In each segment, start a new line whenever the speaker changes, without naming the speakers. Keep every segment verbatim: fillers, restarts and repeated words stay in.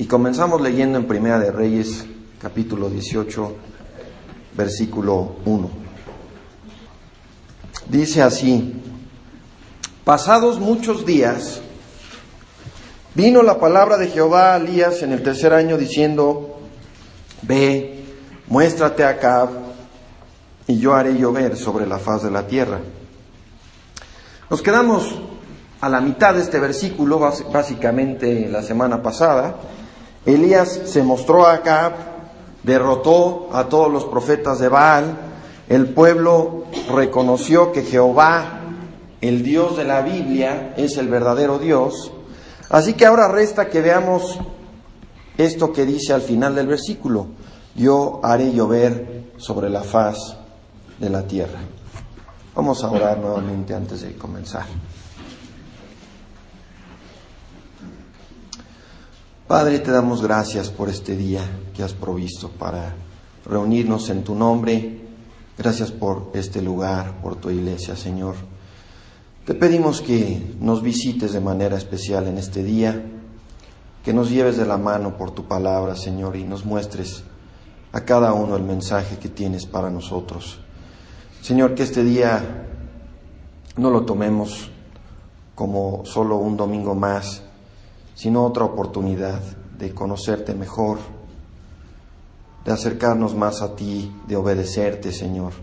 Y comenzamos leyendo en Primera de Reyes, capítulo dieciocho, versículo uno. Dice así: pasados muchos días, vino la palabra de Jehová a Elías en el tercer año, diciendo: Ve, muéstrate a Acab, y yo haré llover sobre la faz de la tierra. Nos quedamos a la mitad de este versículo, básicamente la semana pasada. Elías se mostró a Acab, derrotó a todos los profetas de Baal. El pueblo reconoció que Jehová, el Dios de la Biblia, es el verdadero Dios. Así que ahora resta que veamos esto que dice al final del versículo: yo haré llover sobre la faz de la tierra. Vamos a orar nuevamente antes de comenzar. Padre, te damos gracias por este día que has provisto para reunirnos en tu nombre. Gracias por este lugar, por tu iglesia, Señor. Te pedimos que nos visites de manera especial en este día, que nos lleves de la mano por tu palabra, Señor, y nos muestres a cada uno el mensaje que tienes para nosotros. Señor, que este día no lo tomemos como solo un domingo más, sino otra oportunidad de conocerte mejor, de acercarnos más a ti, de obedecerte, Señor,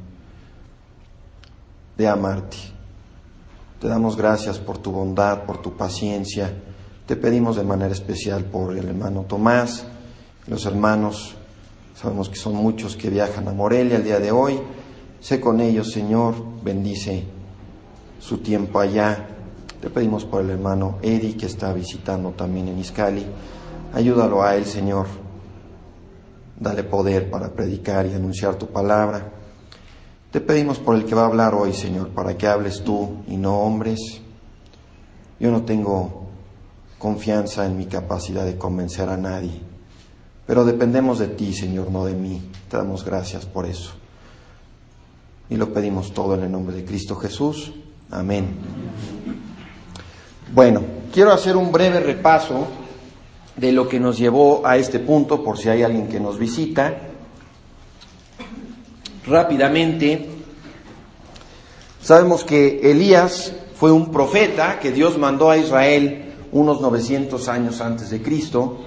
de amarte. Te damos gracias por tu bondad, por tu paciencia. Te pedimos de manera especial por el hermano Tomás, los hermanos, sabemos que son muchos que viajan a Morelia el día de hoy. Sé con ellos, Señor, bendice su tiempo allá. Te pedimos por el hermano Eddie, que está visitando también en Izcalli. Ayúdalo a él, Señor. Dale poder para predicar y anunciar tu palabra. Te pedimos por el que va a hablar hoy, Señor, para que hables tú y no hombres. Yo no tengo confianza en mi capacidad de convencer a nadie, pero dependemos de ti, Señor, no de mí. Te damos gracias por eso. Y lo pedimos todo en el nombre de Cristo Jesús. Amén. Bueno, quiero hacer un breve repaso de lo que nos llevó a este punto, por si hay alguien que nos visita. Rápidamente, sabemos que Elías fue un profeta que Dios mandó a Israel unos novecientos años antes de Cristo,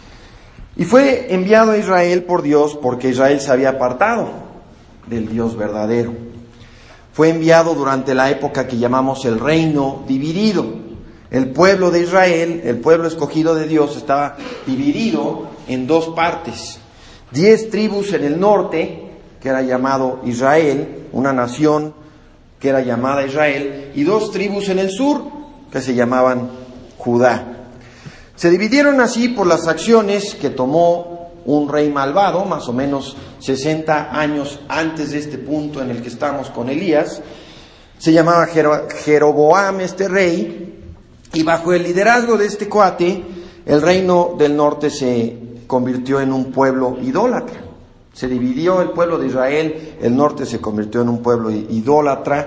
y fue enviado a Israel por Dios porque Israel se había apartado del Dios verdadero. Fue enviado durante la época que llamamos el reino dividido. El pueblo de Israel, el pueblo escogido de Dios, estaba dividido en dos partes. Diez tribus en el norte, que era llamado Israel, una nación que era llamada Israel, y dos tribus en el sur, que se llamaban Judá. Se dividieron así por las acciones que tomó un rey malvado, más o menos sesenta años antes de este punto en el que estamos con Elías. Se llamaba Jeroboam este rey, y bajo el liderazgo de este cuate, el reino del norte se convirtió en un pueblo idólatra. Se dividió el pueblo de Israel, el norte se convirtió en un pueblo idólatra.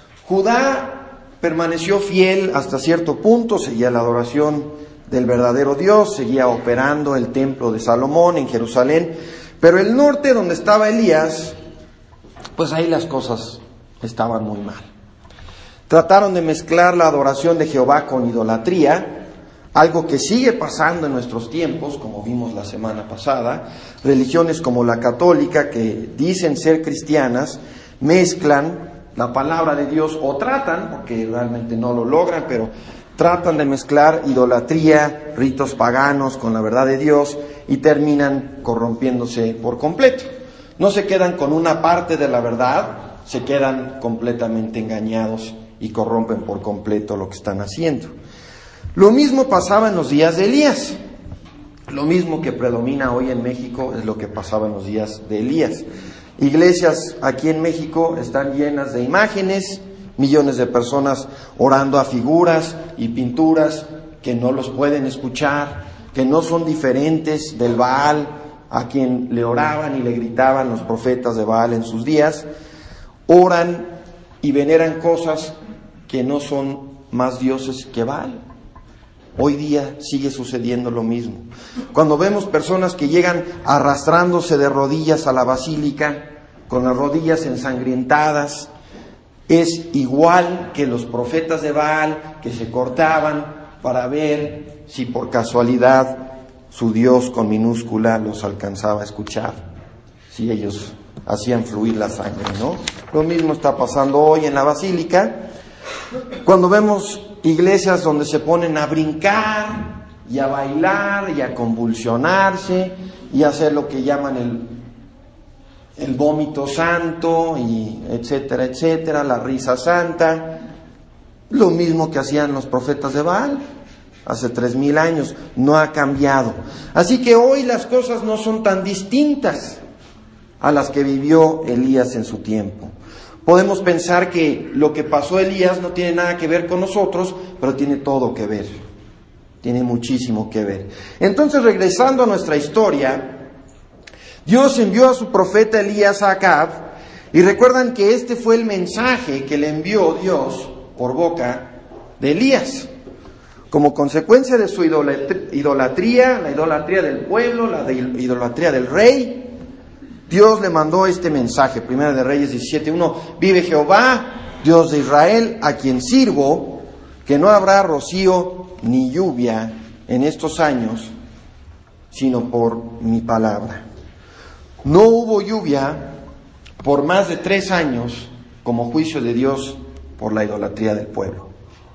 Judá permaneció fiel hasta cierto punto, seguía la adoración del verdadero Dios, seguía operando el templo de Salomón en Jerusalén, pero el norte, donde estaba Elías, pues ahí las cosas estaban muy mal. Trataron de mezclar la adoración de Jehová con idolatría, algo que sigue pasando en nuestros tiempos, como vimos la semana pasada. Religiones como la católica, que dicen ser cristianas, mezclan la palabra de Dios, o tratan, porque realmente no lo logran, pero tratan de mezclar idolatría, ritos paganos con la verdad de Dios, y terminan corrompiéndose por completo. No se quedan con una parte de la verdad, se quedan completamente engañados y corrompen por completo lo que están haciendo. Lo mismo pasaba en los días de Elías. Lo mismo que predomina hoy en México es lo que pasaba en los días de Elías. Iglesias aquí en México están llenas de imágenes, millones de personas orando a figuras y pinturas que no los pueden escuchar, que no son diferentes del Baal a quien le oraban y le gritaban los profetas de Baal en sus días. Oran y veneran cosas que no son más dioses que Baal. Hoy día sigue sucediendo lo mismo. Cuando vemos personas que llegan arrastrándose de rodillas a la basílica, con las rodillas ensangrientadas, es igual que los profetas de Baal que se cortaban para ver si por casualidad su Dios con minúscula los alcanzaba a escuchar, si ellos hacían fluir la sangre, ¿no? Lo mismo está pasando hoy en la basílica, cuando vemos iglesias donde se ponen a brincar y a bailar y a convulsionarse y a hacer lo que llaman el el vómito santo, y etcétera, etcétera, la risa santa, lo mismo que hacían los profetas de Baal hace tres mil años, no ha cambiado. Así que hoy las cosas no son tan distintas a las que vivió Elías en su tiempo. Podemos pensar que lo que pasó Elías no tiene nada que ver con nosotros, pero tiene todo que ver, tiene muchísimo que ver. Entonces, regresando a nuestra historia, Dios envió a su profeta Elías a Acab, y recuerdan que este fue el mensaje que le envió Dios por boca de Elías. Como consecuencia de su idolatría, la idolatría del pueblo, la idolatría del rey, Dios le mandó este mensaje. Primera de Reyes diecisiete uno: vive Jehová, Dios de Israel, a quien sirvo, que no habrá rocío ni lluvia en estos años, sino por mi palabra. No hubo lluvia por más de tres años como juicio de Dios por la idolatría del pueblo.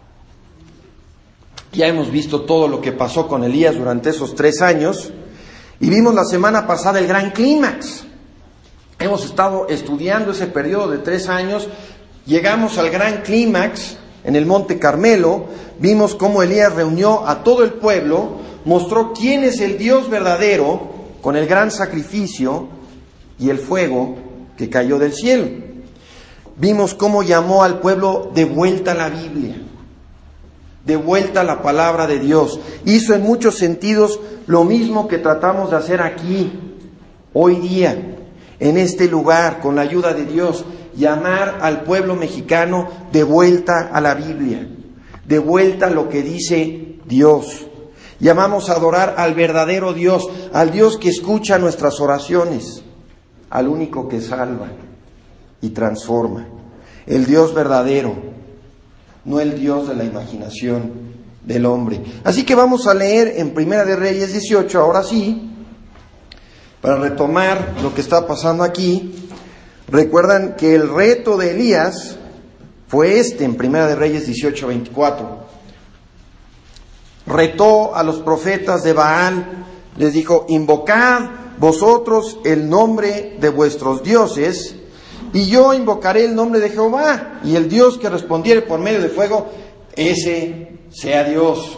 Ya hemos visto todo lo que pasó con Elías durante esos tres años y vimos la semana pasada el gran clímax. Hemos estado estudiando ese periodo de tres años, llegamos al gran clímax en el Monte Carmelo, vimos cómo Elías reunió a todo el pueblo, mostró quién es el Dios verdadero con el gran sacrificio y el fuego que cayó del cielo. Vimos cómo llamó al pueblo de vuelta a la Biblia, de vuelta a la palabra de Dios. Hizo en muchos sentidos lo mismo que tratamos de hacer aquí, hoy día, en este lugar, con la ayuda de Dios, llamar al pueblo mexicano de vuelta a la Biblia, de vuelta a lo que dice Dios. Llamamos a adorar al verdadero Dios, al Dios que escucha nuestras oraciones, al único que salva y transforma, el Dios verdadero, no el Dios de la imaginación del hombre. Así que vamos a leer en Primera de Reyes dieciocho, ahora sí, para retomar lo que está pasando aquí. Recuerdan que el reto de Elías fue este en Primera de Reyes dieciocho veinticuatro. Retó a los profetas de Baal, les dijo: invocad vosotros el nombre de vuestros dioses, y yo invocaré el nombre de Jehová, y el Dios que respondiere por medio de fuego, ese sea Dios.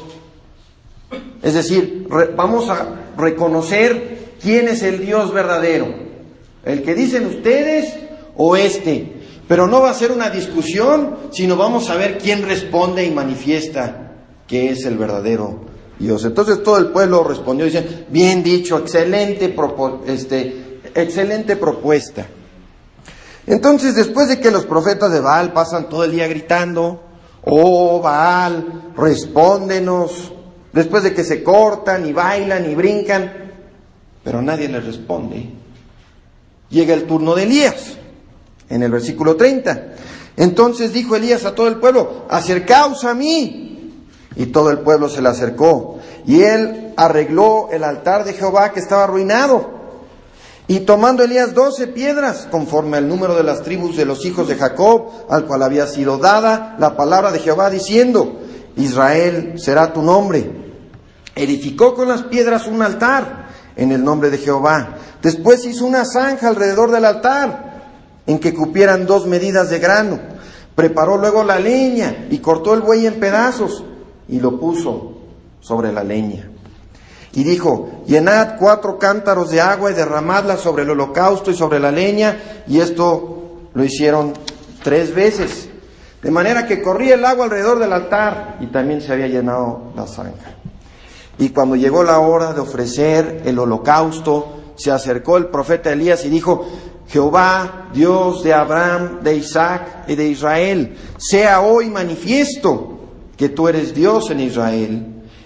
Es decir, re, vamos a reconocer quién es el Dios verdadero, el que dicen ustedes o este, pero no va a ser una discusión, sino vamos a ver quién responde y manifiesta que es el verdadero Dios. Entonces todo el pueblo respondió diciendo: bien dicho, excelente, propo- este, excelente propuesta. Entonces, después de que los profetas de Baal pasan todo el día gritando: oh Baal, respóndenos, después de que se cortan y bailan y brincan, pero nadie les responde, llega el turno de Elías, en el versículo treinta. Entonces dijo Elías a todo el pueblo: acercaos a mí. Y todo el pueblo se le acercó, y él arregló el altar de Jehová que estaba arruinado. Y tomando Elías doce piedras, conforme al número de las tribus de los hijos de Jacob, al cual había sido dada la palabra de Jehová, diciendo: Israel será tu nombre. Edificó con las piedras un altar en el nombre de Jehová. Después hizo una zanja alrededor del altar, en que cupieran dos medidas de grano. Preparó luego la leña, y cortó el buey en pedazos, y lo puso sobre la leña. Y dijo: llenad cuatro cántaros de agua y derramadla sobre el holocausto y sobre la leña. Y esto lo hicieron tres veces, de manera que corría el agua alrededor del altar, y también se había llenado la zanja. Y cuando llegó la hora de ofrecer el holocausto, se acercó el profeta Elías y dijo: Jehová, Dios de Abraham, de Isaac y de Israel, sea hoy manifiesto que tú eres Dios en Israel,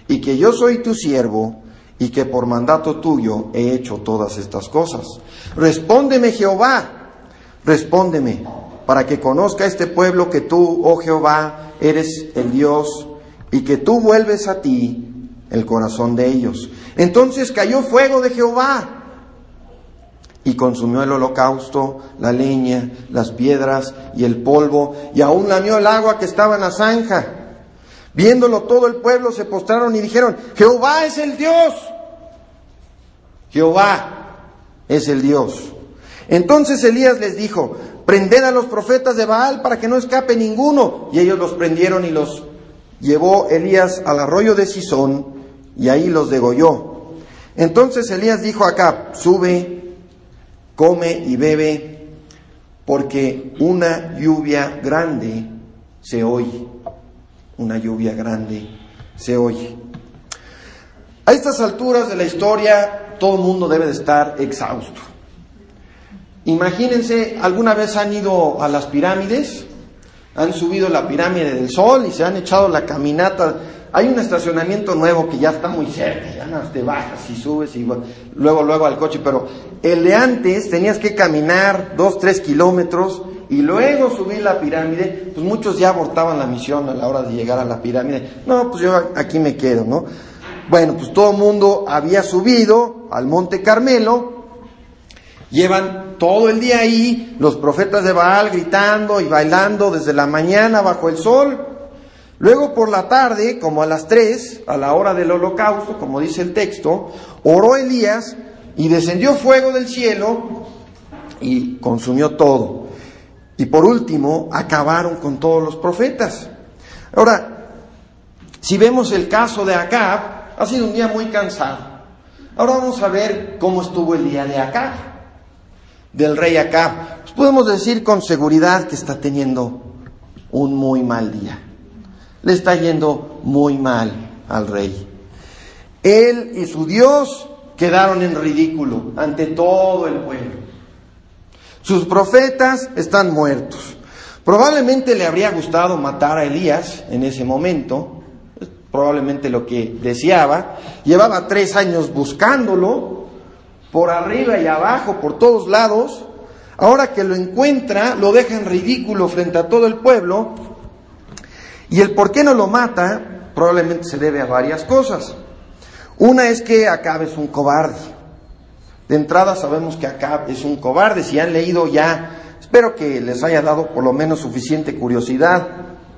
y que yo soy tu siervo, y que por mandato tuyo he hecho todas estas cosas. Respóndeme, Jehová, respóndeme, para que conozca este pueblo que tú, oh Jehová, eres el Dios, y que tú vuelves a ti el corazón de ellos. Entonces cayó fuego de Jehová, y consumió el holocausto, la leña, las piedras y el polvo, y aún lamió el agua que estaba en la zanja. Viéndolo todo el pueblo se postraron y dijeron: Jehová es el Dios. Jehová es el Dios. Entonces Elías les dijo: prended a los profetas de Baal para que no escape ninguno. Y ellos los prendieron y los llevó Elías al arroyo de Cisón, y ahí los degolló. Entonces Elías dijo a Acab: sube, come y bebe, porque una lluvia grande se oye. Una lluvia grande se oye. A estas alturas de la historia, todo el mundo debe de estar exhausto. Imagínense, ¿alguna vez han ido a las pirámides? Han subido la pirámide del Sol y se han echado la caminata. Hay un estacionamiento nuevo que ya está muy cerca, ya no te bajas y subes y luego, luego al coche, pero el de antes tenías que caminar dos, tres kilómetros y luego subir la pirámide. Pues muchos ya abortaban la misión a la hora de llegar a la pirámide. No, pues yo aquí me quedo, ¿no? Bueno, pues todo el mundo había subido al Monte Carmelo. Llevan todo el día ahí los profetas de Baal gritando y bailando desde la mañana bajo el sol. Luego por la tarde, como a las tres, a la hora del holocausto, como dice el texto, oró Elías y descendió fuego del cielo y consumió todo. Y por último, acabaron con todos los profetas. Ahora, si vemos el caso de Acab, ha sido un día muy cansado. Ahora vamos a ver cómo estuvo el día de Acab, del rey Acab. Pues podemos decir con seguridad que está teniendo un muy mal día. Le está yendo muy mal al rey. Él y su Dios quedaron en ridículo ante todo el pueblo. Sus profetas están muertos. Probablemente le habría gustado matar a Elías en ese momento, probablemente lo que deseaba. Llevaba tres años buscándolo, por arriba y abajo, por todos lados. Ahora que lo encuentra, lo deja en ridículo frente a todo el pueblo. Y el por qué no lo mata, probablemente se debe a varias cosas. Una es que Acab es un cobarde. De entrada sabemos que Acab es un cobarde. Si han leído ya, espero que les haya dado por lo menos suficiente curiosidad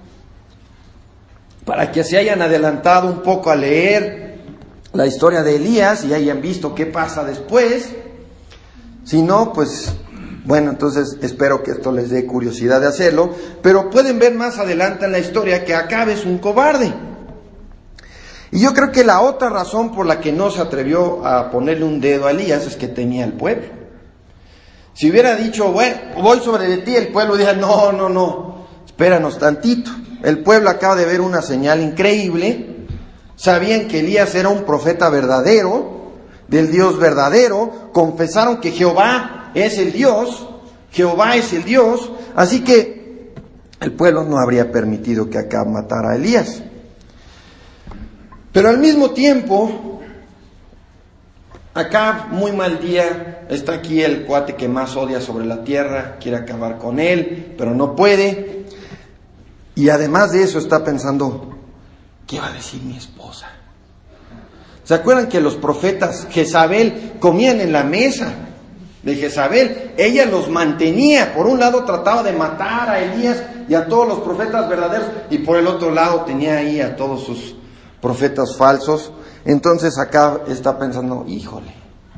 para que se hayan adelantado un poco a leer la historia de Elías y hayan visto qué pasa después. Si no, pues bueno, entonces espero que esto les dé curiosidad de hacerlo. Pero pueden ver más adelante en la historia que Acab es un cobarde. Y yo creo que la otra razón por la que no se atrevió a ponerle un dedo a Elías es que tenía el pueblo. Si hubiera dicho, bueno, voy sobre de ti, el pueblo diría, no, no, no, espéranos tantito. El pueblo acaba de ver una señal increíble. Sabían que Elías era un profeta verdadero, del Dios verdadero. Confesaron que Jehová es el Dios, Jehová es el Dios. Así que el pueblo no habría permitido que Acab matara a Elías. Pero al mismo tiempo, Acab, muy mal día, está aquí el cuate que más odia sobre la tierra, quiere acabar con él, pero no puede. Y además de eso está pensando, ¿qué va a decir mi esposa? ¿Se acuerdan que los profetas Jezabel comían en la mesa de Jezabel? Ella los mantenía. Por un lado trataba de matar a Elías y a todos los profetas verdaderos, y por el otro lado tenía ahí a todos sus profetas falsos. Entonces acá está pensando, híjole,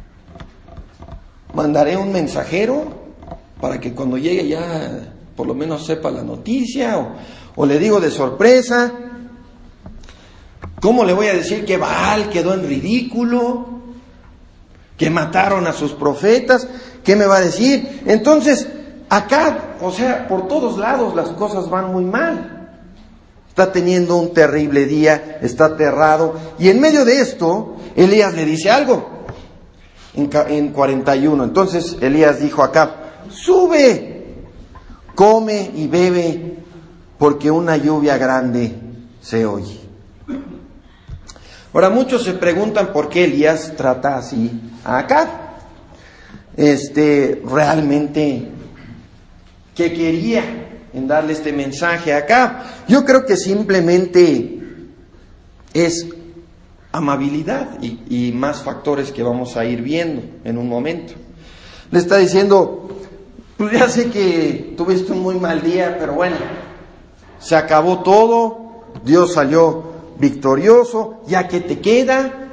mandaré un mensajero para que cuando llegue ya por lo menos sepa la noticia, o, o le digo de sorpresa. ¿Cómo le voy a decir que Baal quedó en ridículo? Que mataron a sus profetas. ¿Qué me va a decir? Entonces acá, o sea, por todos lados las cosas van muy mal. Está teniendo un terrible día, está aterrado. Y en medio de esto, Elías le dice algo. En, en cuarenta y uno. Entonces Elías dijo a Acab, sube, come y bebe, porque una lluvia grande se oye. Ahora, muchos se preguntan por qué Elías trata así a Acab. Este, realmente, ¿qué quería en darle este mensaje a Acab? Yo creo que simplemente es amabilidad y, y más factores que vamos a ir viendo en un momento. Le está diciendo, pues ya sé que tuviste un muy mal día, pero bueno, se acabó todo, Dios salió victorioso, ya que te queda,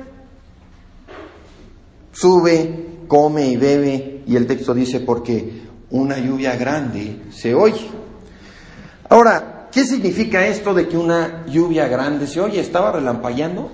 sube, come y bebe, y el texto dice, porque una lluvia grande se oye. Ahora, ¿qué significa esto de que una lluvia grande se oye? ¿Estaba relampagueando?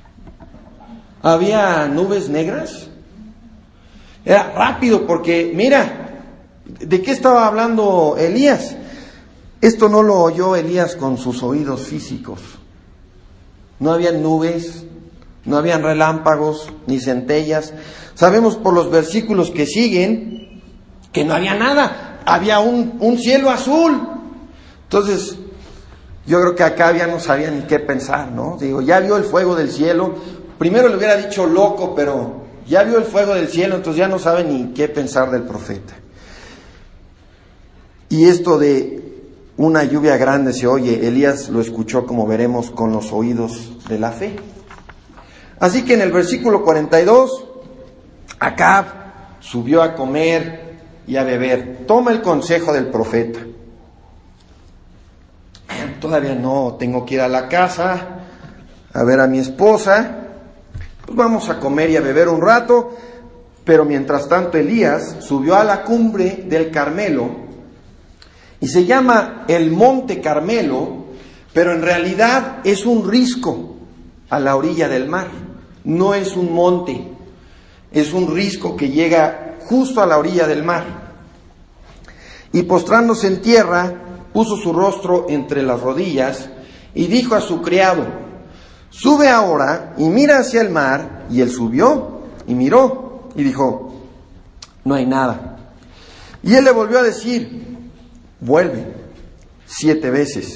¿Había nubes negras? Era rápido, porque mira, ¿de qué estaba hablando Elías? Esto no lo oyó Elías con sus oídos físicos. No habían nubes, no habían relámpagos, ni centellas. Sabemos por los versículos que siguen que no había nada. Había un, un cielo azul. Entonces, yo creo que acá ya no sabía ni qué pensar, ¿no? Digo, ya vio el fuego del cielo. Primero le hubiera dicho loco, pero ya vio el fuego del cielo, entonces ya no sabe ni qué pensar del profeta. Y esto de una lluvia grande se oye, Elías lo escuchó, como veremos, con los oídos de la fe. Así que en el versículo cuarenta y dos, Acab subió a comer y a beber. Toma el consejo del profeta. Todavía no, tengo que ir a la casa a ver a mi esposa. Pues vamos a comer y a beber un rato. Pero mientras tanto Elías subió a la cumbre del Carmelo. Y se llama el Monte Carmelo, pero en realidad es un risco a la orilla del mar. No es un monte, es un risco que llega justo a la orilla del mar. Y postrándose en tierra, puso su rostro entre las rodillas y dijo a su criado, sube ahora y mira hacia el mar. Y él subió y miró y dijo, no hay nada. Y él le volvió a decir, vuelve siete veces.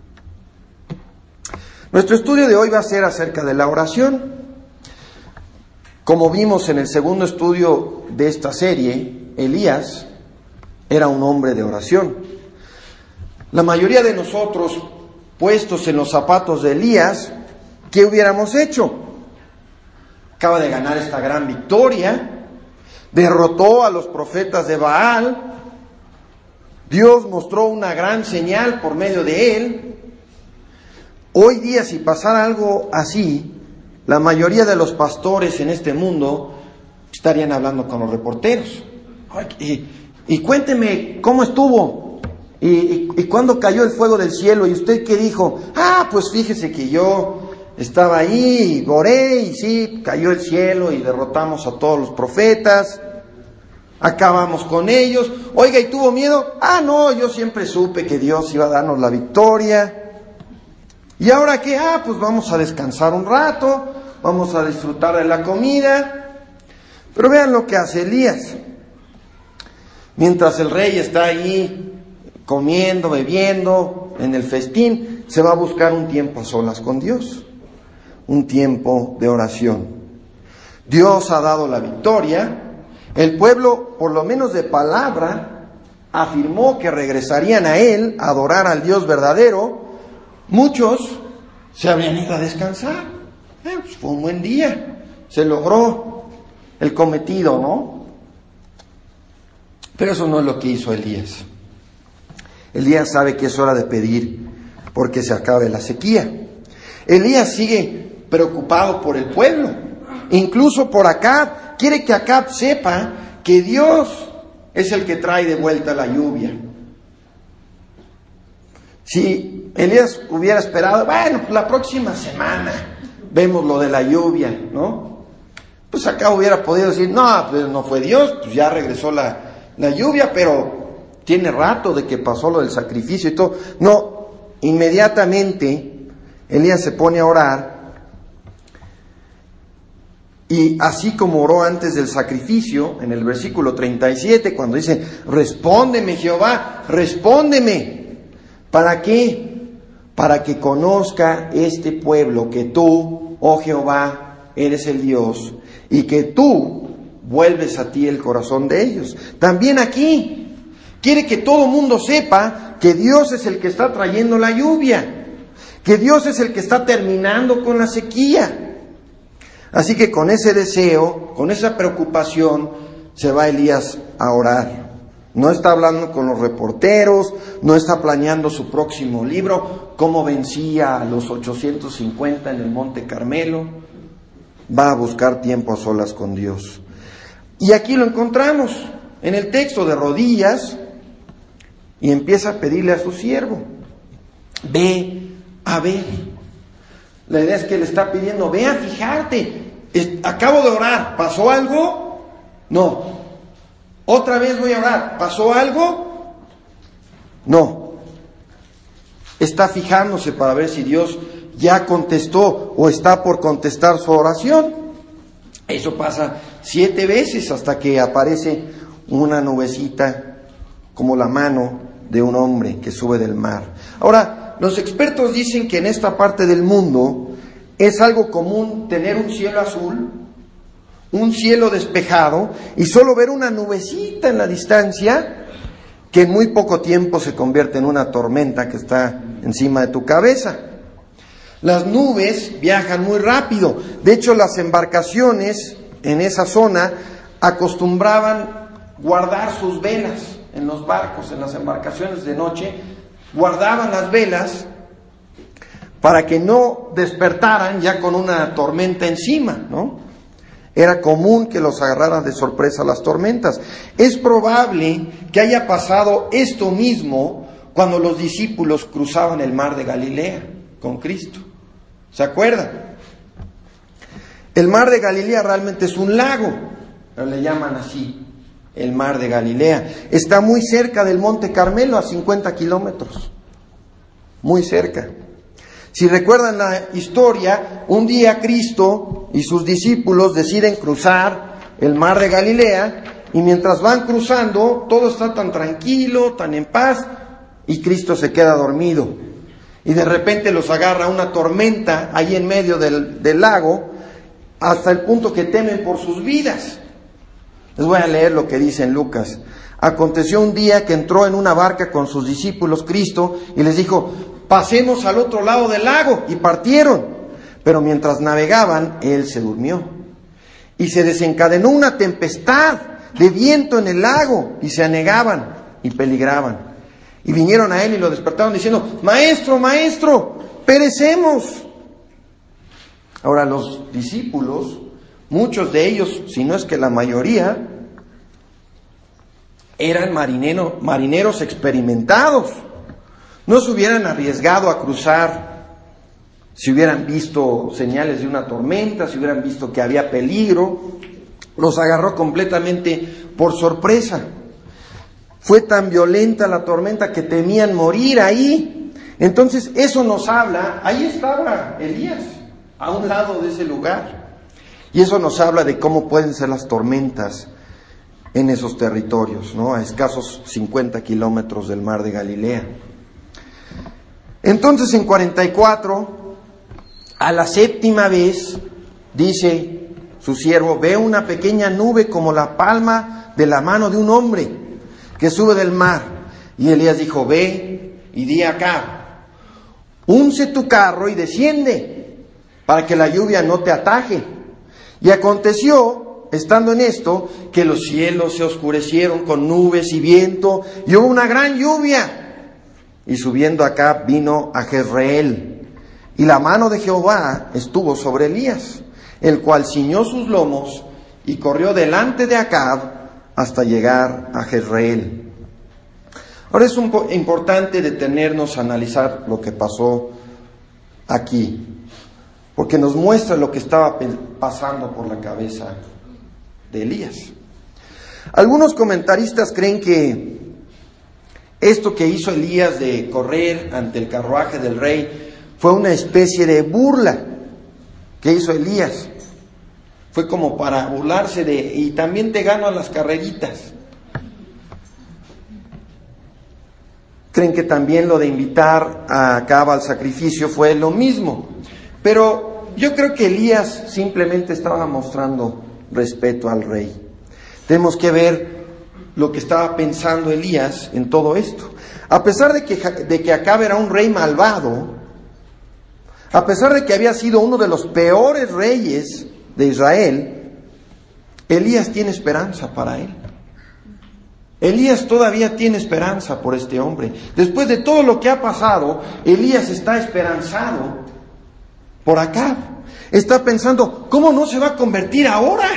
Nuestro estudio de hoy va a ser acerca de la oración. Como vimos en el segundo estudio de esta serie, Elías era un hombre de oración. La mayoría de nosotros, puestos en los zapatos de Elías, ¿qué hubiéramos hecho? Acaba de ganar esta gran victoria, derrotó a los profetas de Baal, Dios mostró una gran señal por medio de él. Hoy día, si pasara algo así, la mayoría de los pastores en este mundo estarían hablando con los reporteros. Y, y cuénteme cómo estuvo, y, y, y cuándo cayó el fuego del cielo, y usted qué dijo. Ah, pues fíjese que yo estaba ahí, y oré, y sí, cayó el cielo, y derrotamos a todos los profetas. Acabamos con ellos. Oiga, ¿y tuvo miedo? Ah, no, yo siempre supe que Dios iba a darnos la victoria. ¿Y ahora qué? Ah, pues vamos a descansar un rato, vamos a disfrutar de la comida. Pero vean lo que hace Elías. Mientras el rey está ahí comiendo, bebiendo, en el festín, se va a buscar un tiempo a solas con Dios, un tiempo de oración. Dios ha dado la victoria. El pueblo, por lo menos de palabra, afirmó que regresarían a él a adorar al Dios verdadero. Muchos se habrían ido a descansar. Eh, pues fue un buen día, se logró el cometido, ¿no? Pero eso no es lo que hizo Elías. Elías sabe que es hora de pedir porque se acabe la sequía. Elías sigue preocupado por el pueblo, incluso por Acab. Quiere que Acab sepa que Dios es el que trae de vuelta la lluvia. Si Elías hubiera esperado, bueno, pues la próxima semana vemos lo de la lluvia, ¿no? Pues Acab hubiera podido decir, no, pues no fue Dios, pues ya regresó la, la lluvia, pero tiene rato de que pasó lo del sacrificio y todo. No, inmediatamente Elías se pone a orar. Y así como oró antes del sacrificio, en el versículo treinta y siete, cuando dice, respóndeme Jehová, respóndeme. ¿Para qué? Para que conozca este pueblo que tú oh Jehová, eres el Dios, y que tú vuelves a ti el corazón de ellos. También aquí quiere que todo mundo sepa que Dios es el que está trayendo la lluvia, que Dios es el que está terminando con la sequía. Así que con ese deseo, con esa preocupación, se va Elías a orar. No está hablando con los reporteros, no está planeando su próximo libro, cómo vencía a los ochocientos cincuenta en el Monte Carmelo. Va a buscar tiempo a solas con Dios. Y aquí lo encontramos, en el texto, de rodillas, y empieza a pedirle a su siervo: ve a ver. La idea es que le está pidiendo: ve a fijarte. Acabo de orar, ¿pasó algo? No. Otra vez voy a orar, ¿pasó algo? No. Está fijándose para ver si Dios ya contestó o está por contestar su oración. Eso pasa siete veces hasta que aparece una nubecita como la mano de un hombre que sube del mar. Ahora, los expertos dicen que en esta parte del mundo es algo común tener un cielo azul, un cielo despejado, y solo ver una nubecita en la distancia que en muy poco tiempo se convierte en una tormenta que está encima de tu cabeza. Las nubes viajan muy rápido. De hecho, las embarcaciones en esa zona acostumbraban guardar sus velas en los barcos, en las embarcaciones de noche, guardaban las velas para que no despertaran ya con una tormenta encima, ¿no? Era común que los agarraran de sorpresa las tormentas. Es probable que haya pasado esto mismo cuando los discípulos cruzaban el mar de Galilea con Cristo. ¿Se acuerdan? El mar de Galilea realmente es un lago, pero le llaman así, el mar de Galilea. Está muy cerca del Monte Carmelo, a cincuenta kilómetros. Muy cerca. Si recuerdan la historia, un día Cristo y sus discípulos deciden cruzar el mar de Galilea, y mientras van cruzando, todo está tan tranquilo, tan en paz, y Cristo se queda dormido. Y de repente los agarra una tormenta ahí en medio del, del lago, hasta el punto que temen por sus vidas. Les voy a leer lo que dice en Lucas. Aconteció un día que entró en una barca con sus discípulos Cristo y les dijo: pasemos al otro lado del lago, y partieron. Pero mientras navegaban, él se durmió. Y se desencadenó una tempestad de viento en el lago, y se anegaban y peligraban. Y vinieron a él y lo despertaron diciendo: Maestro, maestro, perecemos. Ahora, los discípulos, muchos de ellos, si no es que la mayoría, eran marinero, marineros experimentados. No se hubieran arriesgado a cruzar si hubieran visto señales de una tormenta, si hubieran visto que había peligro. Los agarró completamente por sorpresa. Fue tan violenta la tormenta que temían morir ahí. Entonces eso nos habla, ahí estaba Elías, a un lado de ese lugar. Y eso nos habla de cómo pueden ser las tormentas en esos territorios, ¿no? A escasos cincuenta kilómetros del mar de Galilea. Entonces en cuarenta y cuatro, a la séptima vez, dice su siervo: ve una pequeña nube como la palma de la mano de un hombre que sube del mar. Y Elías dijo: ve y di acá, unce tu carro y desciende, para que la lluvia no te ataje. Y aconteció, estando en esto, que los cielos se oscurecieron con nubes y viento, y hubo una gran lluvia. Y subiendo acá vino a Jezreel, y la mano de Jehová estuvo sobre Elías, el cual ciñó sus lomos y corrió delante de Acab hasta llegar a Jezreel. Ahora es un po- importante detenernos a analizar lo que pasó aquí, porque nos muestra lo que estaba pe- pasando por la cabeza de Elías. Algunos comentaristas creen que esto que hizo Elías de correr ante el carruaje del rey fue una especie de burla que hizo Elías. Fue como para burlarse de, y también te gano a las carreritas. Creen que también lo de invitar a Acab al sacrificio fue lo mismo. Pero yo creo que Elías simplemente estaba mostrando respeto al rey. Tenemos que ver lo que estaba pensando Elías en todo esto. A pesar de que, de que Acab era un rey malvado, a pesar de que había sido uno de los peores reyes de Israel, Elías tiene esperanza para él. Elías todavía tiene esperanza por este hombre. Después de todo lo que ha pasado, Elías está esperanzado por Acab. Está pensando, ¿cómo no se va a convertir ahora?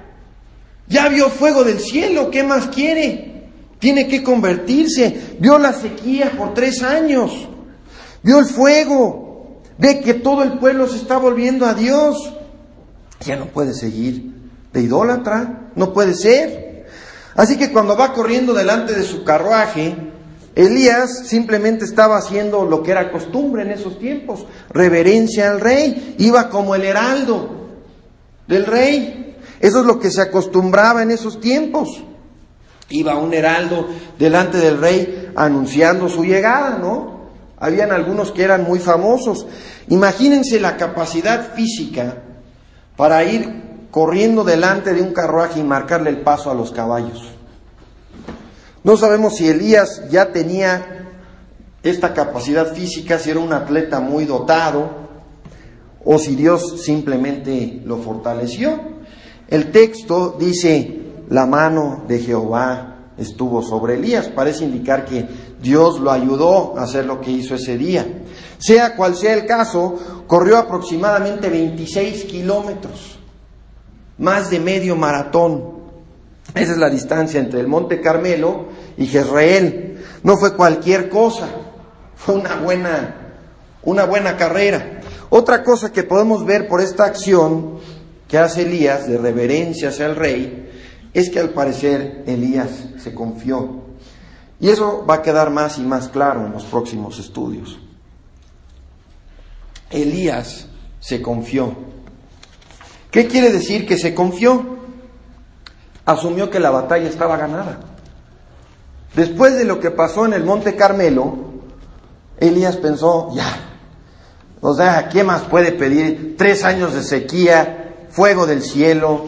Ya vio fuego del cielo, ¿qué más quiere? Tiene que convertirse. Vio la sequía por tres años. Vio el fuego. Ve que todo el pueblo se está volviendo a Dios. Ya no puede seguir de idólatra. No puede ser. Así que cuando va corriendo delante de su carruaje, Elías simplemente estaba haciendo lo que era costumbre en esos tiempos, reverencia al rey, iba como el heraldo del rey. Eso es lo que se acostumbraba en esos tiempos. Iba un heraldo delante del rey anunciando su llegada, ¿no? Habían algunos que eran muy famosos. Imagínense la capacidad física para ir corriendo delante de un carruaje y marcarle el paso a los caballos. No sabemos si Elías ya tenía esta capacidad física, si era un atleta muy dotado, o si Dios simplemente lo fortaleció. El texto dice, la mano de Jehová estuvo sobre Elías. Parece indicar que Dios lo ayudó a hacer lo que hizo ese día. Sea cual sea el caso, corrió aproximadamente veintiséis kilómetros. Más de medio maratón. Esa es la distancia entre el Monte Carmelo y Jezreel. No fue cualquier cosa. Fue una buena, una buena carrera. Otra cosa que podemos ver por esta acción que hace Elías de reverencia hacia el rey es que al parecer Elías se confió. Y eso va a quedar más y más claro en los próximos estudios. Elías se confió. ¿Qué quiere decir que se confió? Asumió que la batalla estaba ganada. Después de lo que pasó en el Monte Carmelo, Elías pensó, ya, o sea, ¿qué más puede pedir? Tres años de sequía, fuego del cielo.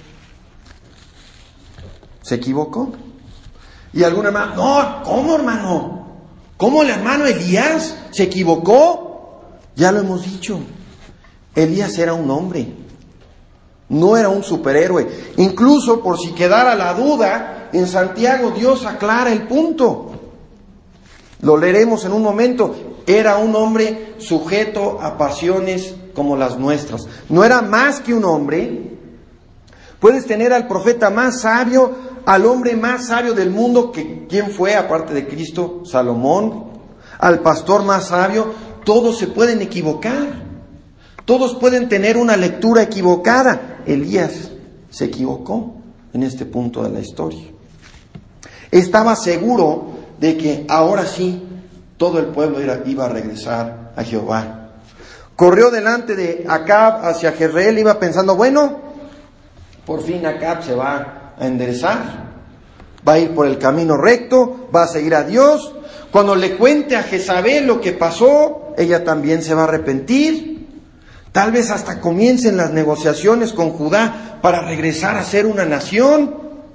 Se equivocó. Y algún hermano, no, ¿cómo hermano? ¿Cómo el hermano Elías se equivocó? Ya lo hemos dicho. Elías era un hombre. No era un superhéroe. Incluso por si quedara la duda, en Santiago Dios aclara el punto. Lo leeremos en un momento. Era un hombre sujeto a pasiones como las nuestras. No era más que un hombre. Puedes tener al profeta más sabio, al hombre más sabio del mundo, que ¿quién fue aparte de Cristo? Salomón. Al pastor más sabio. Todos se pueden equivocar. Todos pueden tener una lectura equivocada. Elías se equivocó en este punto de la historia. Estaba seguro de que ahora sí todo el pueblo iba a regresar a Jehová. Corrió delante de Acab hacia Jezreel, iba pensando, bueno, por fin Acab se va a enderezar, va a ir por el camino recto, va a seguir a Dios. Cuando le cuente a Jezabel lo que pasó, ella también se va a arrepentir. Tal vez hasta comiencen las negociaciones con Judá para regresar a ser una nación.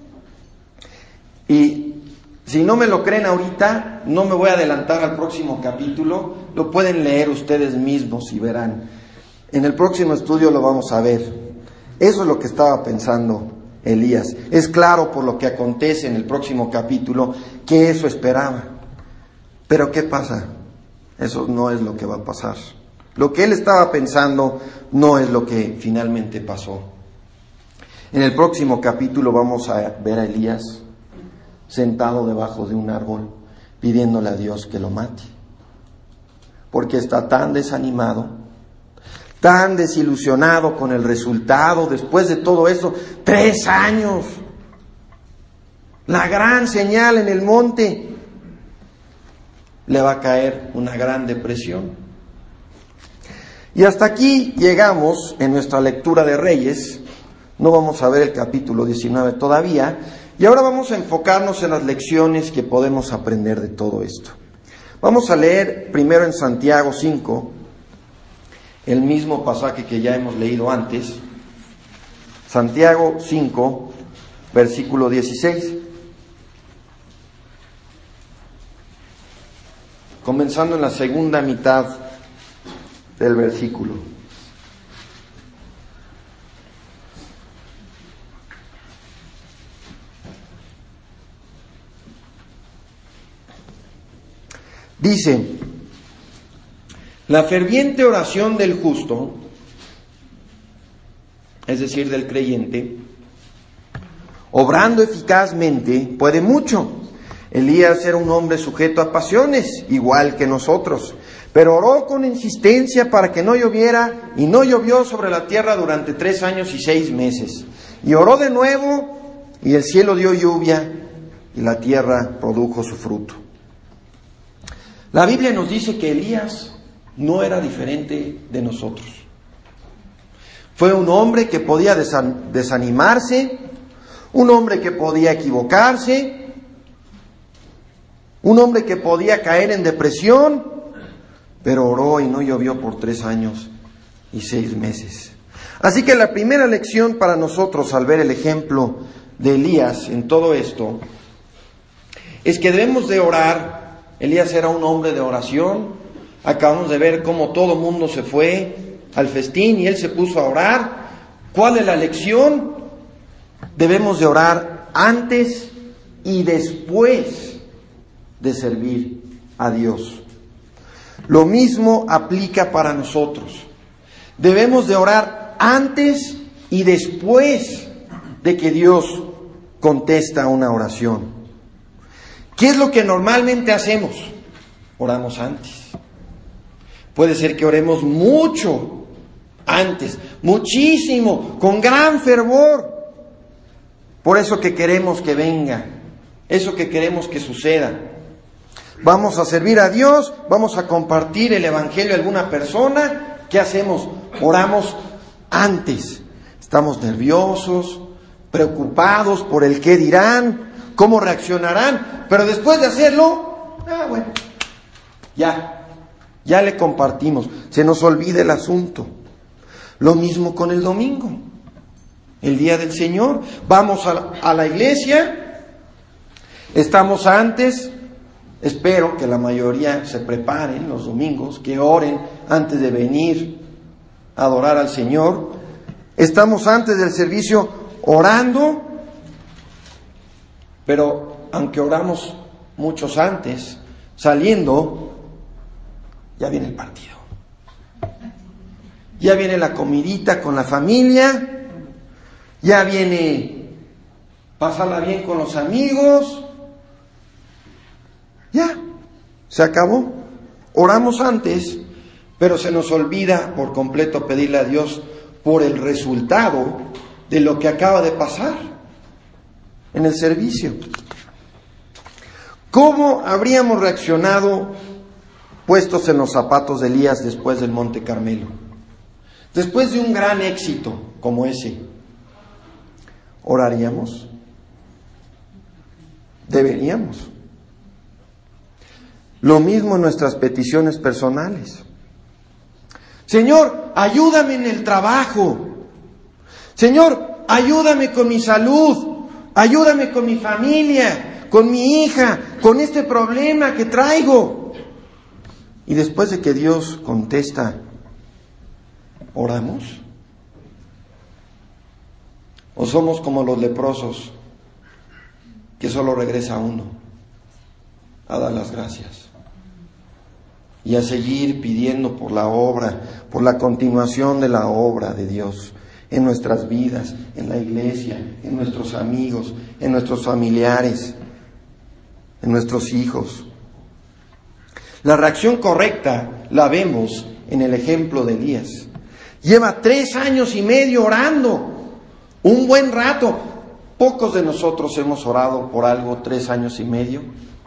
Y si no me lo creen ahorita, no me voy a adelantar al próximo capítulo. Lo pueden leer ustedes mismos y verán. En el próximo estudio lo vamos a ver. Eso es lo que estaba pensando Elías. Es claro por lo que acontece en el próximo capítulo que eso esperaba. Pero ¿qué pasa? Eso no es lo que va a pasar. Lo que él estaba pensando no es lo que finalmente pasó. En el próximo capítulo vamos a ver a Elías sentado debajo de un árbol pidiéndole a Dios que lo mate. Porque está tan desanimado, tan desilusionado con el resultado después de todo eso. Tres años. La gran señal en el monte. Le va a caer una gran depresión. Y hasta aquí llegamos en nuestra lectura de Reyes. No vamos a ver el capítulo diecinueve todavía. Y ahora vamos a enfocarnos en las lecciones que podemos aprender de todo esto. Vamos a leer primero en Santiago cinco, el mismo pasaje que ya hemos leído antes, Santiago cinco, versículo dieciséis. Comenzando en la segunda mitad del versículo. Dice: la ferviente oración del justo, es decir, del creyente, obrando eficazmente, puede mucho. Elías era un hombre sujeto a pasiones, igual que nosotros, pero oró con insistencia para que no lloviera, y no llovió sobre la tierra durante tres años y seis meses. Y oró de nuevo, y el cielo dio lluvia, y la tierra produjo su fruto. La Biblia nos dice que Elías no era diferente de nosotros. Fue un hombre que podía desanimarse, un hombre que podía equivocarse, un hombre que podía caer en depresión, pero oró y no llovió por tres años y seis meses. Así que la primera lección para nosotros al ver el ejemplo de Elías en todo esto es que debemos de orar. Elías era un hombre de oración. Acabamos de ver cómo todo el mundo se fue al festín y él se puso a orar. ¿Cuál es la lección? Debemos de orar antes y después de servir a Dios. Lo mismo aplica para nosotros. Debemos de orar antes y después de que Dios contesta una oración. ¿Qué es lo que normalmente hacemos? Oramos antes. Puede ser que oremos mucho antes, muchísimo, con gran fervor, por eso que queremos que venga, eso que queremos que suceda. Vamos a servir a Dios, vamos a compartir el evangelio a alguna persona. ¿Qué hacemos? Oramos antes. Estamos nerviosos, preocupados por el qué dirán, cómo reaccionarán, pero después de hacerlo, ah, bueno, ya, ya le compartimos, se nos olvida el asunto. Lo mismo con el domingo, el día del Señor. Vamos a la, a la iglesia, estamos antes. Espero que la mayoría se preparen los domingos, que oren antes de venir a adorar al Señor. Estamos antes del servicio orando, pero aunque oramos muchos antes, saliendo, ya viene el partido. Ya viene la comidita con la familia, ya viene pasarla bien con los amigos. Ya, se acabó. Oramos antes, pero se nos olvida por completo pedirle a Dios por el resultado de lo que acaba de pasar en el servicio. ¿Cómo habríamos reaccionado puestos en los zapatos de Elías después del Monte Carmelo? Después de un gran éxito como ese, ¿oraríamos? Deberíamos. Lo mismo en nuestras peticiones personales. Señor, ayúdame en el trabajo. Señor, ayúdame con mi salud. Ayúdame con mi familia, con mi hija, con este problema que traigo. Y después de que Dios contesta, ¿oramos? ¿O somos como los leprosos, que solo regresa uno a dar las gracias y a seguir pidiendo por la obra, por la continuación de la obra de Dios en nuestras vidas, en la iglesia, en nuestros amigos, en nuestros familiares, en nuestros hijos? La reacción correcta la vemos en el ejemplo de Elías. Lleva tres años y medio orando, un buen rato. Pocos de nosotros hemos orado por algo tres años y medio.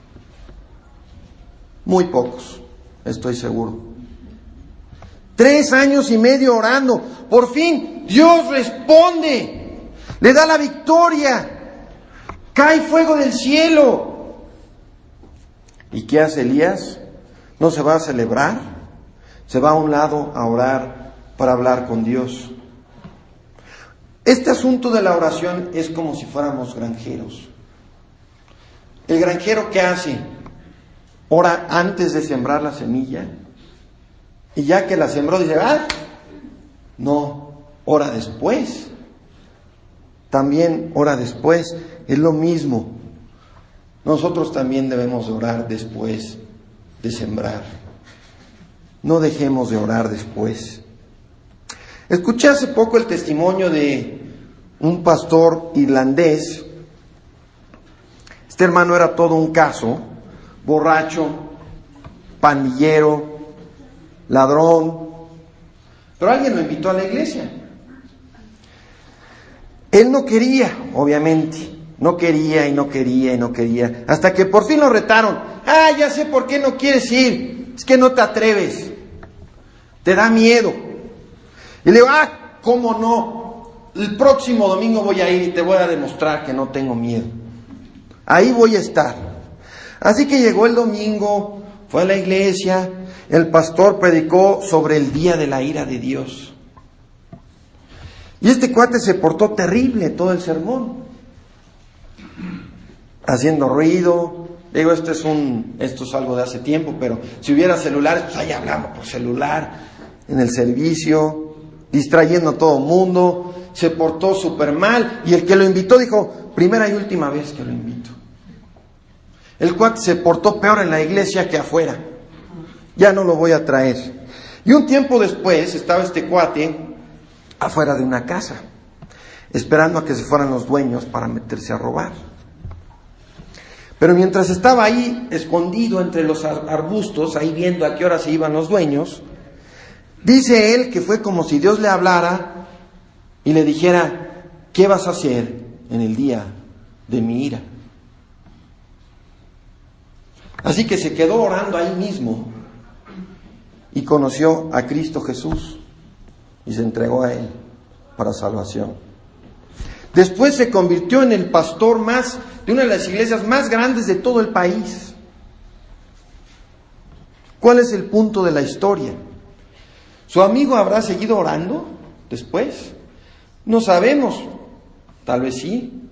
Muy pocos, estoy seguro. Tres años y medio orando. Por fin, Dios responde. Le da la victoria. Cae fuego del cielo. ¿Y qué hace Elías? No se va a celebrar. Se va a un lado a orar para hablar con Dios. Este asunto de la oración es como si fuéramos granjeros. El granjero, ¿qué hace? Ora antes de sembrar la semilla, y ya que la sembró dice, ah, no, ora después. También ora después, es lo mismo. Nosotros también debemos orar después de sembrar. No dejemos de orar después. Escuché hace poco el testimonio de un pastor irlandés. Este hermano era todo un caso, borracho, pandillero, ladrón, pero alguien lo invitó a la iglesia. Él no quería, obviamente, no quería y no quería y no quería, hasta que por fin lo retaron. Ah, ya sé por qué no quieres ir, es que no te atreves, te da miedo. Y le digo, ah, ¿cómo no? El próximo domingo voy a ir y te voy a demostrar que no tengo miedo. Ahí voy a estar. Así que llegó el domingo, fue a la iglesia, el pastor predicó sobre el día de la ira de Dios. Y este cuate se portó terrible todo el sermón, haciendo ruido. Digo, esto es un, esto es algo de hace tiempo, pero si hubiera celulares, pues ahí hablamos por celular, en el servicio, distrayendo a todo el mundo. Se portó súper mal, y el que lo invitó dijo, primera y última vez que lo invito. El cuate se portó peor en la iglesia que afuera. Ya no lo voy a traer. Y un tiempo después estaba este cuate afuera de una casa, esperando a que se fueran los dueños para meterse a robar. Pero mientras estaba ahí, escondido entre los arbustos, ahí viendo a qué hora se iban los dueños, dice él que fue como si Dios le hablara y le dijera, ¿qué vas a hacer en el día de mi ira? Así que se quedó orando ahí mismo y conoció a Cristo Jesús y se entregó a Él para salvación. Después se convirtió en el pastor más de una de las iglesias más grandes de todo el país. ¿Cuál es el punto de la historia? ¿Su amigo habrá seguido orando después? No sabemos, tal vez sí.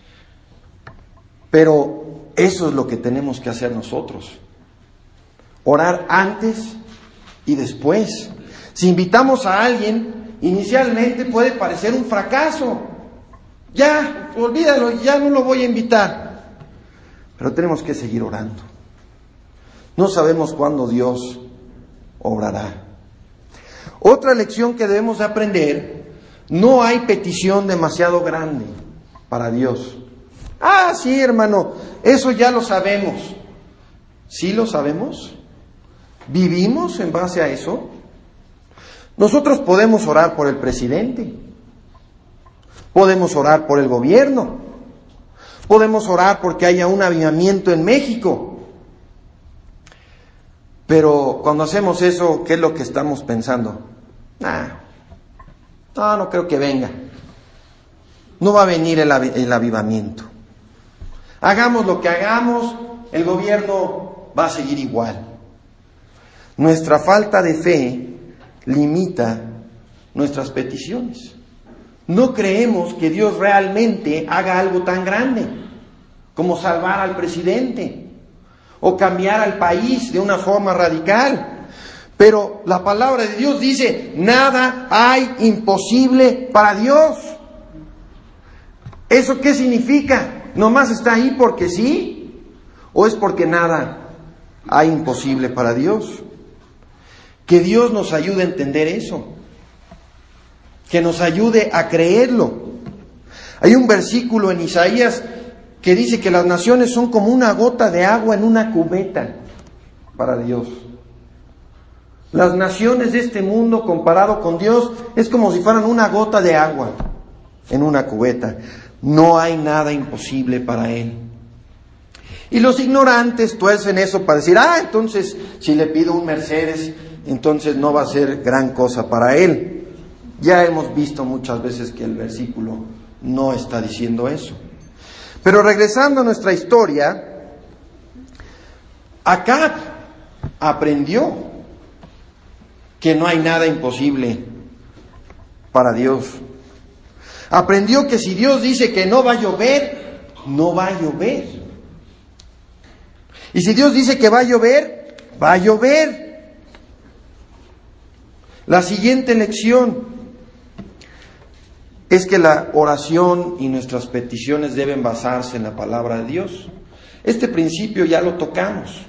Pero eso es lo que tenemos que hacer nosotros. Orar antes y después. Si invitamos a alguien, inicialmente puede parecer un fracaso. Ya, olvídalo, ya no lo voy a invitar. Pero tenemos que seguir orando. No sabemos cuándo Dios obrará. Otra lección que debemos de aprender, no hay petición demasiado grande para Dios. Ah, sí, hermano, eso ya lo sabemos. ¿Sí lo sabemos? ¿Vivimos en base a eso? Nosotros podemos orar por el presidente, podemos orar por el gobierno, podemos orar porque haya un avivamiento en México. Pero cuando hacemos eso, ¿qué es lo que estamos pensando? Ah, no, no creo que venga. No va a venir el, av- el avivamiento. Hagamos lo que hagamos, el gobierno va a seguir igual. Nuestra falta de fe limita nuestras peticiones. No creemos que Dios realmente haga algo tan grande como salvar al presidente o cambiar al país de una forma radical. Pero la palabra de Dios dice, nada hay imposible para Dios. ¿Eso qué significa? ¿Nomás está ahí porque sí? ¿O es porque nada hay imposible para Dios? Que Dios nos ayude a entender eso. Que nos ayude a creerlo. Hay un versículo en Isaías que dice que las naciones son como una gota de agua en una cubeta para Dios. Las naciones de este mundo comparado con Dios es como si fueran una gota de agua en una cubeta. No hay nada imposible para Él. Y los ignorantes tuercen eso para decir, ah, entonces si le pido un Mercedes, entonces no va a ser gran cosa para Él. Ya hemos visto muchas veces que el versículo no está diciendo eso. Pero regresando a nuestra historia, Acab aprendió que no hay nada imposible para Dios. Aprendió que si Dios dice que no va a llover, no va a llover. Y si Dios dice que va a llover, va a llover. La siguiente lección es que la oración y nuestras peticiones deben basarse en la palabra de Dios. Este principio ya lo tocamos.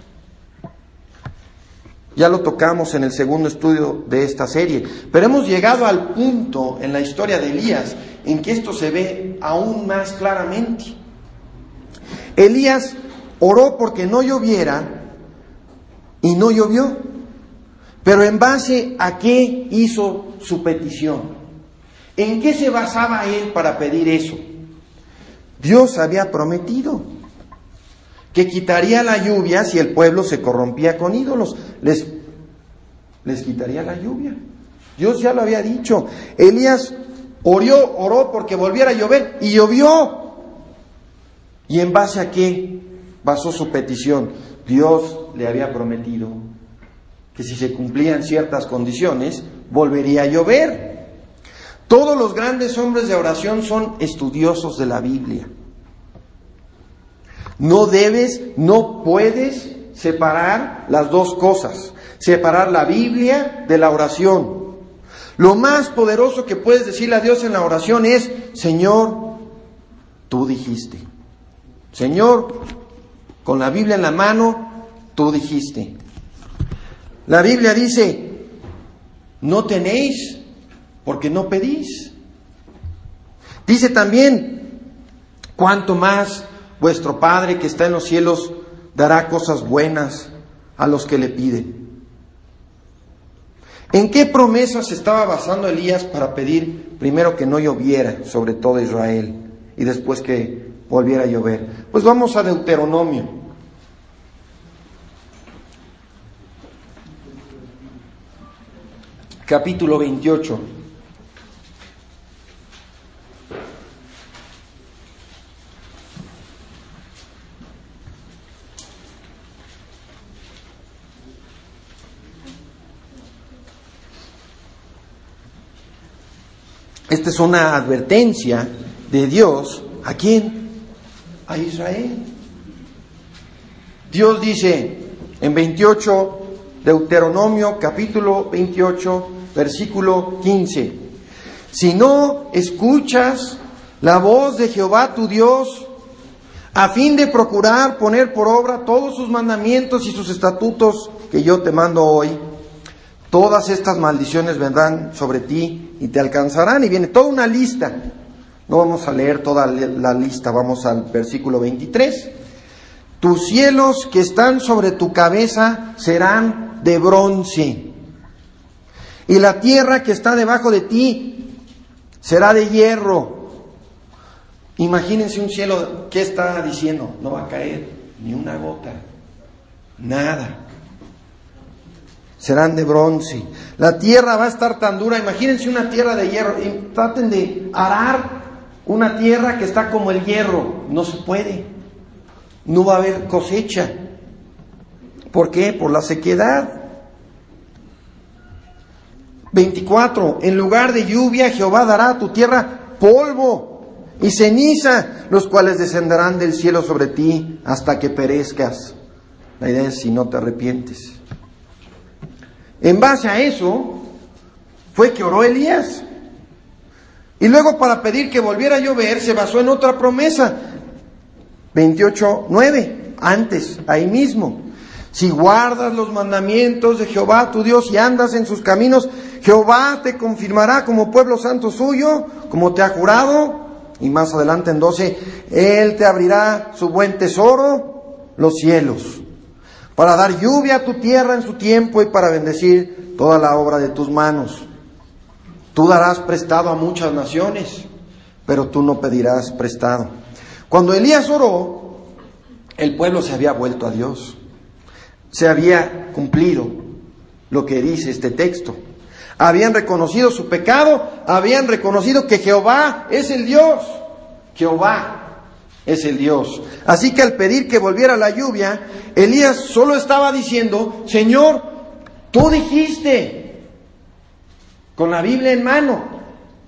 Ya lo tocamos en el segundo estudio de esta serie. Pero hemos llegado al punto en la historia de Elías en que esto se ve aún más claramente. Elías oró porque no lloviera y no llovió. Pero ¿en base a qué hizo su petición? ¿En qué se basaba él para pedir eso? Dios había prometido que quitaría la lluvia si el pueblo se corrompía con ídolos. Les, les quitaría la lluvia. Dios ya lo había dicho. Elías oró, oró porque volviera a llover y llovió. ¿Y en base a qué basó su petición? Dios le había prometido que si se cumplían ciertas condiciones, volvería a llover. Todos los grandes hombres de oración son estudiosos de la Biblia. No debes, no puedes separar las dos cosas. Separar la Biblia de la oración. Lo más poderoso que puedes decirle a Dios en la oración es: Señor, tú dijiste. Señor, con la Biblia en la mano, tú dijiste. La Biblia dice: no tenéis porque no pedís. Dice también: cuánto más vuestro Padre que está en los cielos dará cosas buenas a los que le piden. ¿En qué promesas se estaba basando Elías para pedir primero que no lloviera sobre todo Israel y después que volviera a llover? Pues vamos a Deuteronomio. Capítulo veintiocho. Esta es una advertencia de Dios. ¿A quién? A Israel. Dios dice en veintiocho, Deuteronomio capítulo veintiocho, versículo quince: si no escuchas la voz de Jehová tu Dios, a fin de procurar poner por obra todos sus mandamientos y sus estatutos que yo te mando hoy, todas estas maldiciones vendrán sobre ti y te alcanzarán. Y viene toda una lista. No vamos a leer toda la lista, vamos al versículo veintitrés. Tus cielos que están sobre tu cabeza serán de bronce, y la tierra que está debajo de ti será de hierro. Imagínense un cielo, ¿qué está diciendo? No va a caer ni una gota, nada. Serán de bronce. La tierra va a estar tan dura. Imagínense una tierra de hierro. Y traten de arar una tierra que está como el hierro. No se puede. No va a haber cosecha. ¿Por qué? Por la sequedad. veinticuatro. En lugar de lluvia, Jehová dará a tu tierra polvo y ceniza, los cuales descenderán del cielo sobre ti hasta que perezcas. La idea es si no te arrepientes. En base a eso fue que oró Elías. Y luego, para pedir que volviera a llover, se basó en otra promesa. veintiocho nueve, antes, ahí mismo. Si guardas los mandamientos de Jehová tu Dios y andas en sus caminos, Jehová te confirmará como pueblo santo suyo, como te ha jurado. Y más adelante en doce, Él te abrirá su buen tesoro, los cielos, para dar lluvia a tu tierra en su tiempo y para bendecir toda la obra de tus manos. Tú darás prestado a muchas naciones, pero tú no pedirás prestado. Cuando Elías oró, el pueblo se había vuelto a Dios. Se había cumplido lo que dice este texto. Habían reconocido su pecado, habían reconocido que Jehová es el Dios. Jehová es el Dios. Así que al pedir que volviera la lluvia, Elías solo estaba diciendo: Señor, tú dijiste, con la Biblia en mano,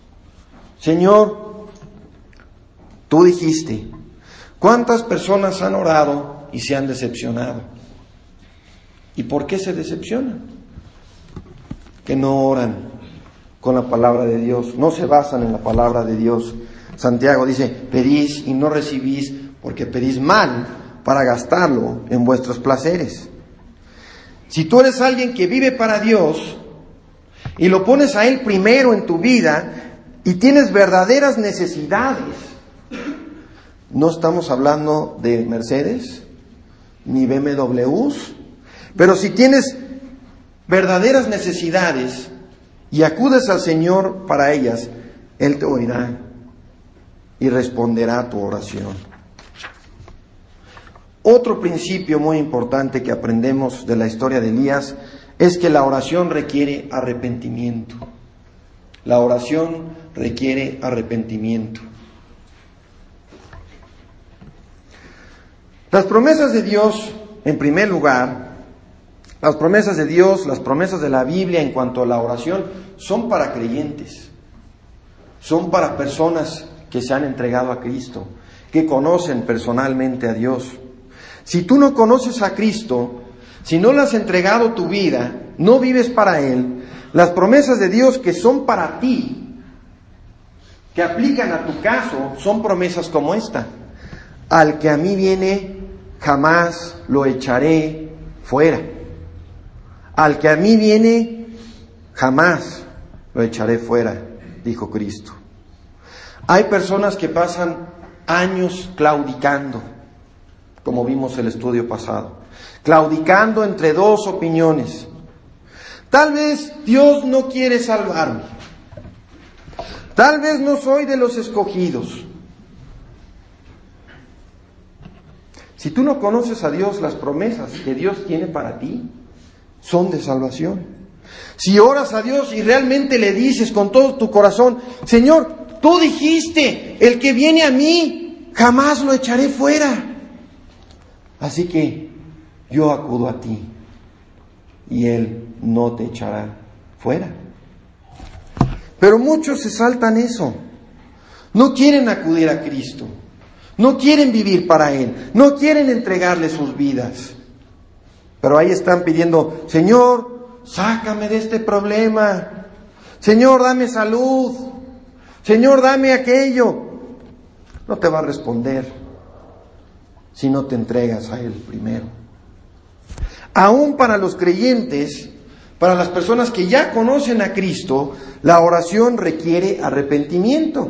Señor, tú dijiste, ¿cuántas personas han orado y se han decepcionado? ¿Y por qué se decepcionan? Que no oran con la palabra de Dios, no se basan en la palabra de Dios. Santiago dice, pedís y no recibís porque pedís mal para gastarlo en vuestros placeres. Si tú eres alguien que vive para Dios y lo pones a Él primero en tu vida y tienes verdaderas necesidades, no estamos hablando de Mercedes ni B M Ws, pero si tienes verdaderas necesidades y acudes al Señor para ellas, Él te oirá y responderá a tu oración. Otro principio muy importante que aprendemos de la historia de Elías es que la oración requiere arrepentimiento. La oración requiere arrepentimiento. Las promesas de Dios, en primer lugar, las promesas de Dios, las promesas de la Biblia en cuanto a la oración, son para creyentes. Son para personas que se han entregado a Cristo, que conocen personalmente a Dios. Si tú no conoces a Cristo, si no le has entregado tu vida, no vives para Él, las promesas de Dios que son para ti, que aplican a tu caso, son promesas como esta. Al que a mí viene, jamás lo echaré fuera. Al que a mí viene, jamás lo echaré fuera, dijo Cristo. Hay personas que pasan años claudicando, como vimos el estudio pasado, claudicando entre dos opiniones. Tal vez Dios no quiere salvarme. Tal vez no soy de los escogidos. Si tú no conoces a Dios, las promesas que Dios tiene para ti son de salvación. Si oras a Dios y realmente le dices con todo tu corazón, Señor, tú dijiste, el que viene a mí, jamás lo echaré fuera. Así que yo acudo a ti y Él no te echará fuera. Pero muchos se saltan eso. No quieren acudir a Cristo. No quieren vivir para Él. No quieren entregarle sus vidas. Pero ahí están pidiendo, Señor, sácame de este problema. Señor, dame salud. Señor, dame aquello. No te va a responder si no te entregas a Él primero. Aún para los creyentes, para las personas que ya conocen a Cristo, la oración requiere arrepentimiento.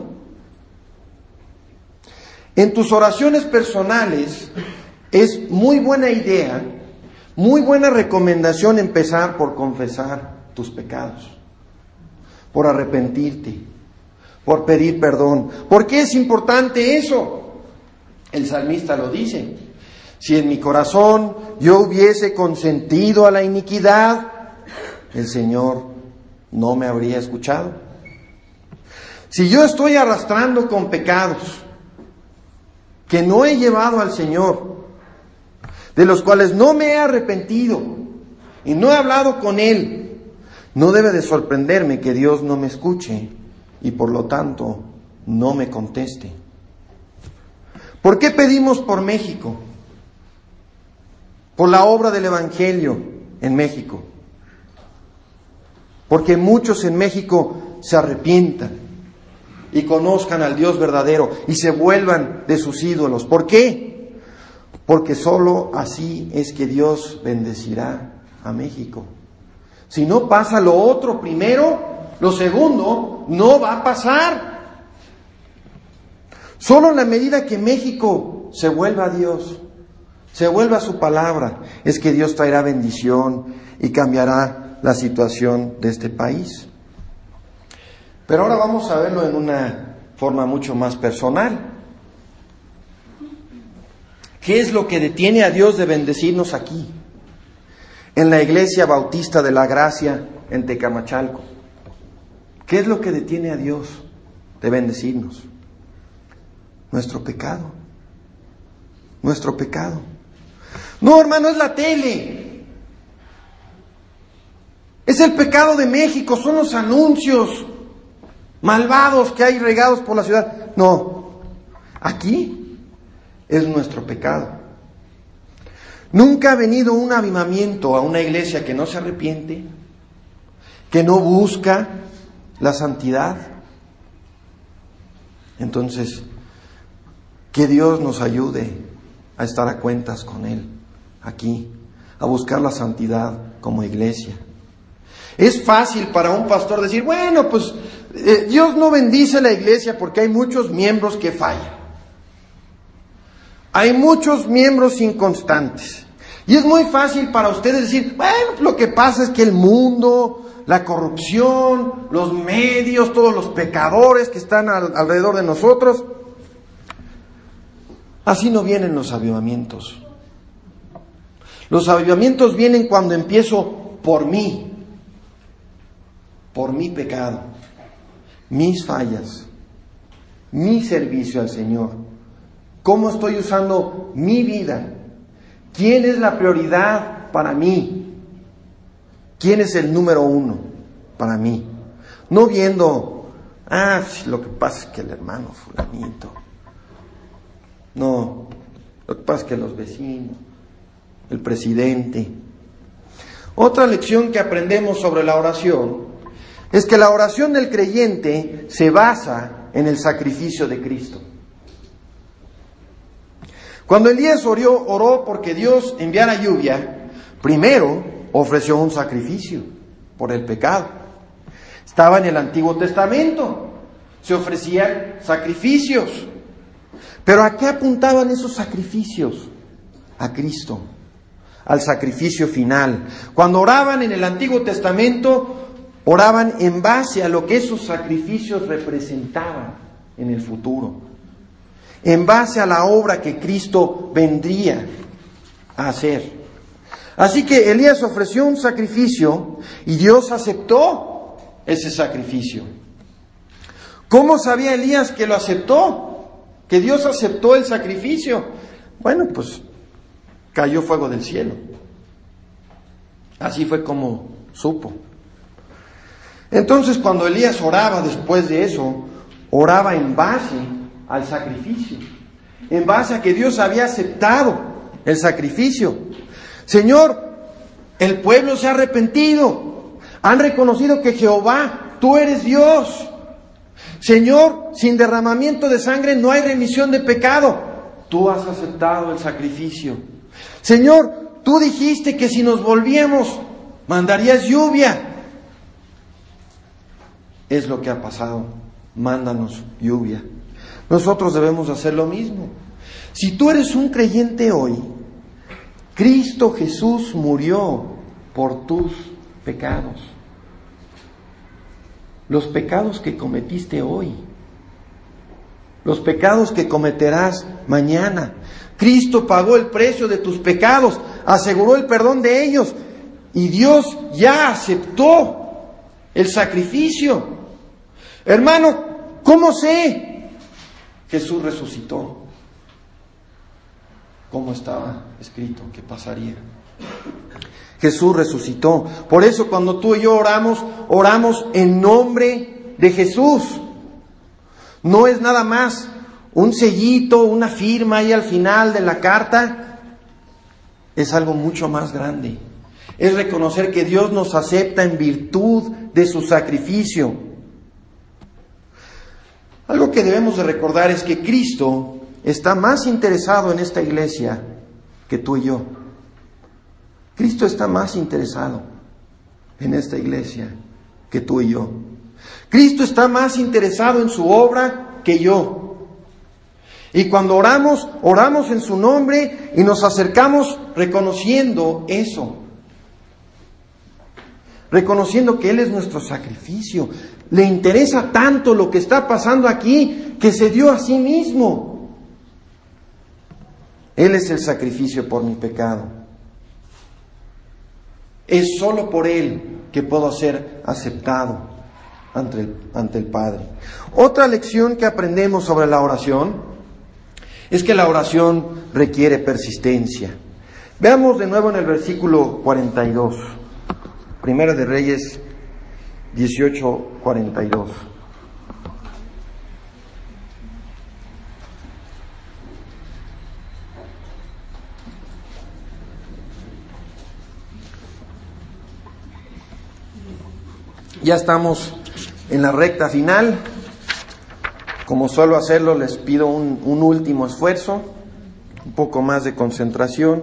En tus oraciones personales es muy buena idea, muy buena recomendación empezar por confesar tus pecados, por arrepentirte, por pedir perdón. ¿Por qué es importante eso? El salmista lo dice, si en mi corazón yo hubiese consentido a la iniquidad, el Señor no me habría escuchado. Si yo estoy arrastrando con pecados que no he llevado al Señor, de los cuales no me he arrepentido y no he hablado con Él, no debe de sorprenderme que Dios no me escuche y por lo tanto no me conteste. ¿Por qué pedimos por México? Por la obra del Evangelio en México. Porque muchos en México se arrepientan y conozcan al Dios verdadero y se vuelvan de sus ídolos. ¿Por qué? Porque solo así es que Dios bendecirá a México. Si no pasa lo otro primero, lo segundo no va a pasar. Solo en la medida que México se vuelva a Dios, se vuelva a su palabra, es que Dios traerá bendición y cambiará la situación de este país. Pero ahora vamos a verlo en una forma mucho más personal. ¿Qué es lo que detiene a Dios de bendecirnos aquí, en la Iglesia Bautista de la Gracia en Tecamachalco? ¿Qué es lo que detiene a Dios de bendecirnos? Nuestro pecado. Nuestro pecado. No, hermano, es la tele. Es el pecado de México, son los anuncios. malvados que hay regados por la ciudad. No, aquí es nuestro pecado. Nunca ha venido un avivamiento a una iglesia que no se arrepiente, que no busca la santidad. Entonces, que Dios nos ayude a estar a cuentas con Él aquí, a buscar la santidad como iglesia. Es fácil para un pastor decir, bueno, pues eh, Dios no bendice la iglesia porque hay muchos miembros que fallan. Hay muchos miembros inconstantes. Y es muy fácil para ustedes decir, bueno, lo que pasa es que el mundo, la corrupción, los medios, todos los pecadores que están al, alrededor de nosotros. Así no vienen los avivamientos. Los avivamientos vienen cuando empiezo por mí, por mi pecado, mis fallas, mi servicio al Señor. ¿Cómo estoy usando mi vida? ¿Quién es la prioridad para mí? ¿Quién es el número uno para mí? No viendo, ah, lo que pasa es que el hermano fulanito. No, lo que pasa es que los vecinos, el presidente. Otra lección que aprendemos sobre la oración es que la oración del creyente se basa en el sacrificio de Cristo. Cuando Elías oró, oró porque Dios enviara lluvia, primero ofreció un sacrificio por el pecado. Estaba en el Antiguo Testamento, se ofrecían sacrificios. Pero ¿a qué apuntaban esos sacrificios? A Cristo, al sacrificio final. Cuando oraban en el Antiguo Testamento, oraban en base a lo que esos sacrificios representaban en el futuro, en base a la obra que Cristo vendría a hacer. Así que Elías ofreció un sacrificio y Dios aceptó ese sacrificio. ¿Cómo sabía Elías que lo aceptó? Que Dios aceptó el sacrificio. Bueno, pues cayó fuego del cielo. Así fue como supo. Entonces, cuando Elías oraba después de eso, oraba en base al sacrificio, en base a que Dios había aceptado el sacrificio. Señor, el pueblo se ha arrepentido, han reconocido que Jehová, tú eres Dios. Señor, sin derramamiento de sangre no hay remisión de pecado. Tú has aceptado el sacrificio. Señor, tú dijiste que si nos volvíamos, mandarías lluvia. Es lo que ha pasado. Mándanos lluvia. Nosotros debemos hacer lo mismo. Si tú eres un creyente hoy, Cristo Jesús murió por tus pecados. Los pecados que cometiste hoy, los pecados que cometerás mañana. Cristo pagó el precio de tus pecados, aseguró el perdón de ellos, y Dios ya aceptó el sacrificio. Hermano, ¿cómo sé? Jesús resucitó. ¿Cómo estaba escrito que pasaría? Jesús resucitó. Por eso cuando tú y yo oramos, oramos en nombre de Jesús. No es nada más un sellito, una firma ahí al final de la carta. Es algo mucho más grande. Es reconocer que Dios nos acepta en virtud de su sacrificio. Algo que debemos de recordar es que Cristo está más interesado en esta iglesia que tú y yo. Cristo está más interesado en esta iglesia que tú y yo. Cristo está más interesado en su obra que yo. Y cuando oramos, oramos en su nombre y nos acercamos reconociendo eso. Reconociendo que Él es nuestro sacrificio. Le interesa tanto lo que está pasando aquí que se dio a sí mismo. Él es el sacrificio por mi pecado. Es solo por Él que puedo ser aceptado ante el, ante el Padre. Otra lección que aprendemos sobre la oración es que la oración requiere persistencia. Veamos de nuevo en el versículo cuarenta y dos. Primera de Reyes dieciocho, cuarenta y dos. Ya estamos en la recta final. Como suelo hacerlo, les pido un, un último esfuerzo, un poco más de concentración.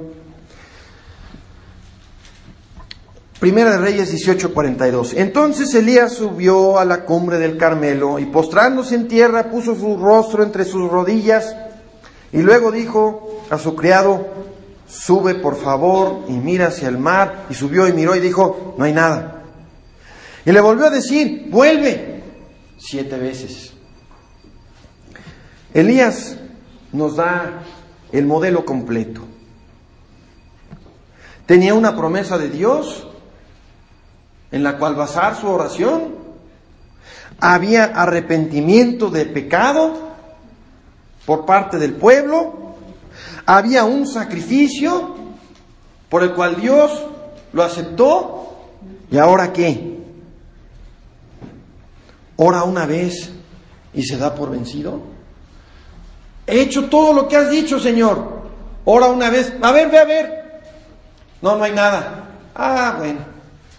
Primera de Reyes dieciocho cuarenta y dos. Entonces Elías subió a la cumbre del Carmelo y postrándose en tierra puso su rostro entre sus rodillas y luego dijo a su criado: sube por favor y mira hacia el mar. Y subió y miró y dijo: no hay nada. Y le volvió a decir: vuelve, siete veces. Elías nos da el modelo completo. Tenía una promesa de Dios en la cual basar su oración. Había arrepentimiento de pecado por parte del pueblo. Había un sacrificio por el cual Dios lo aceptó. ¿Y ahora qué? ¿Ora una vez y se da por vencido? He hecho todo lo que has dicho, Señor. Ora una vez. A ver, ve a ver. No, no hay nada. Ah, bueno.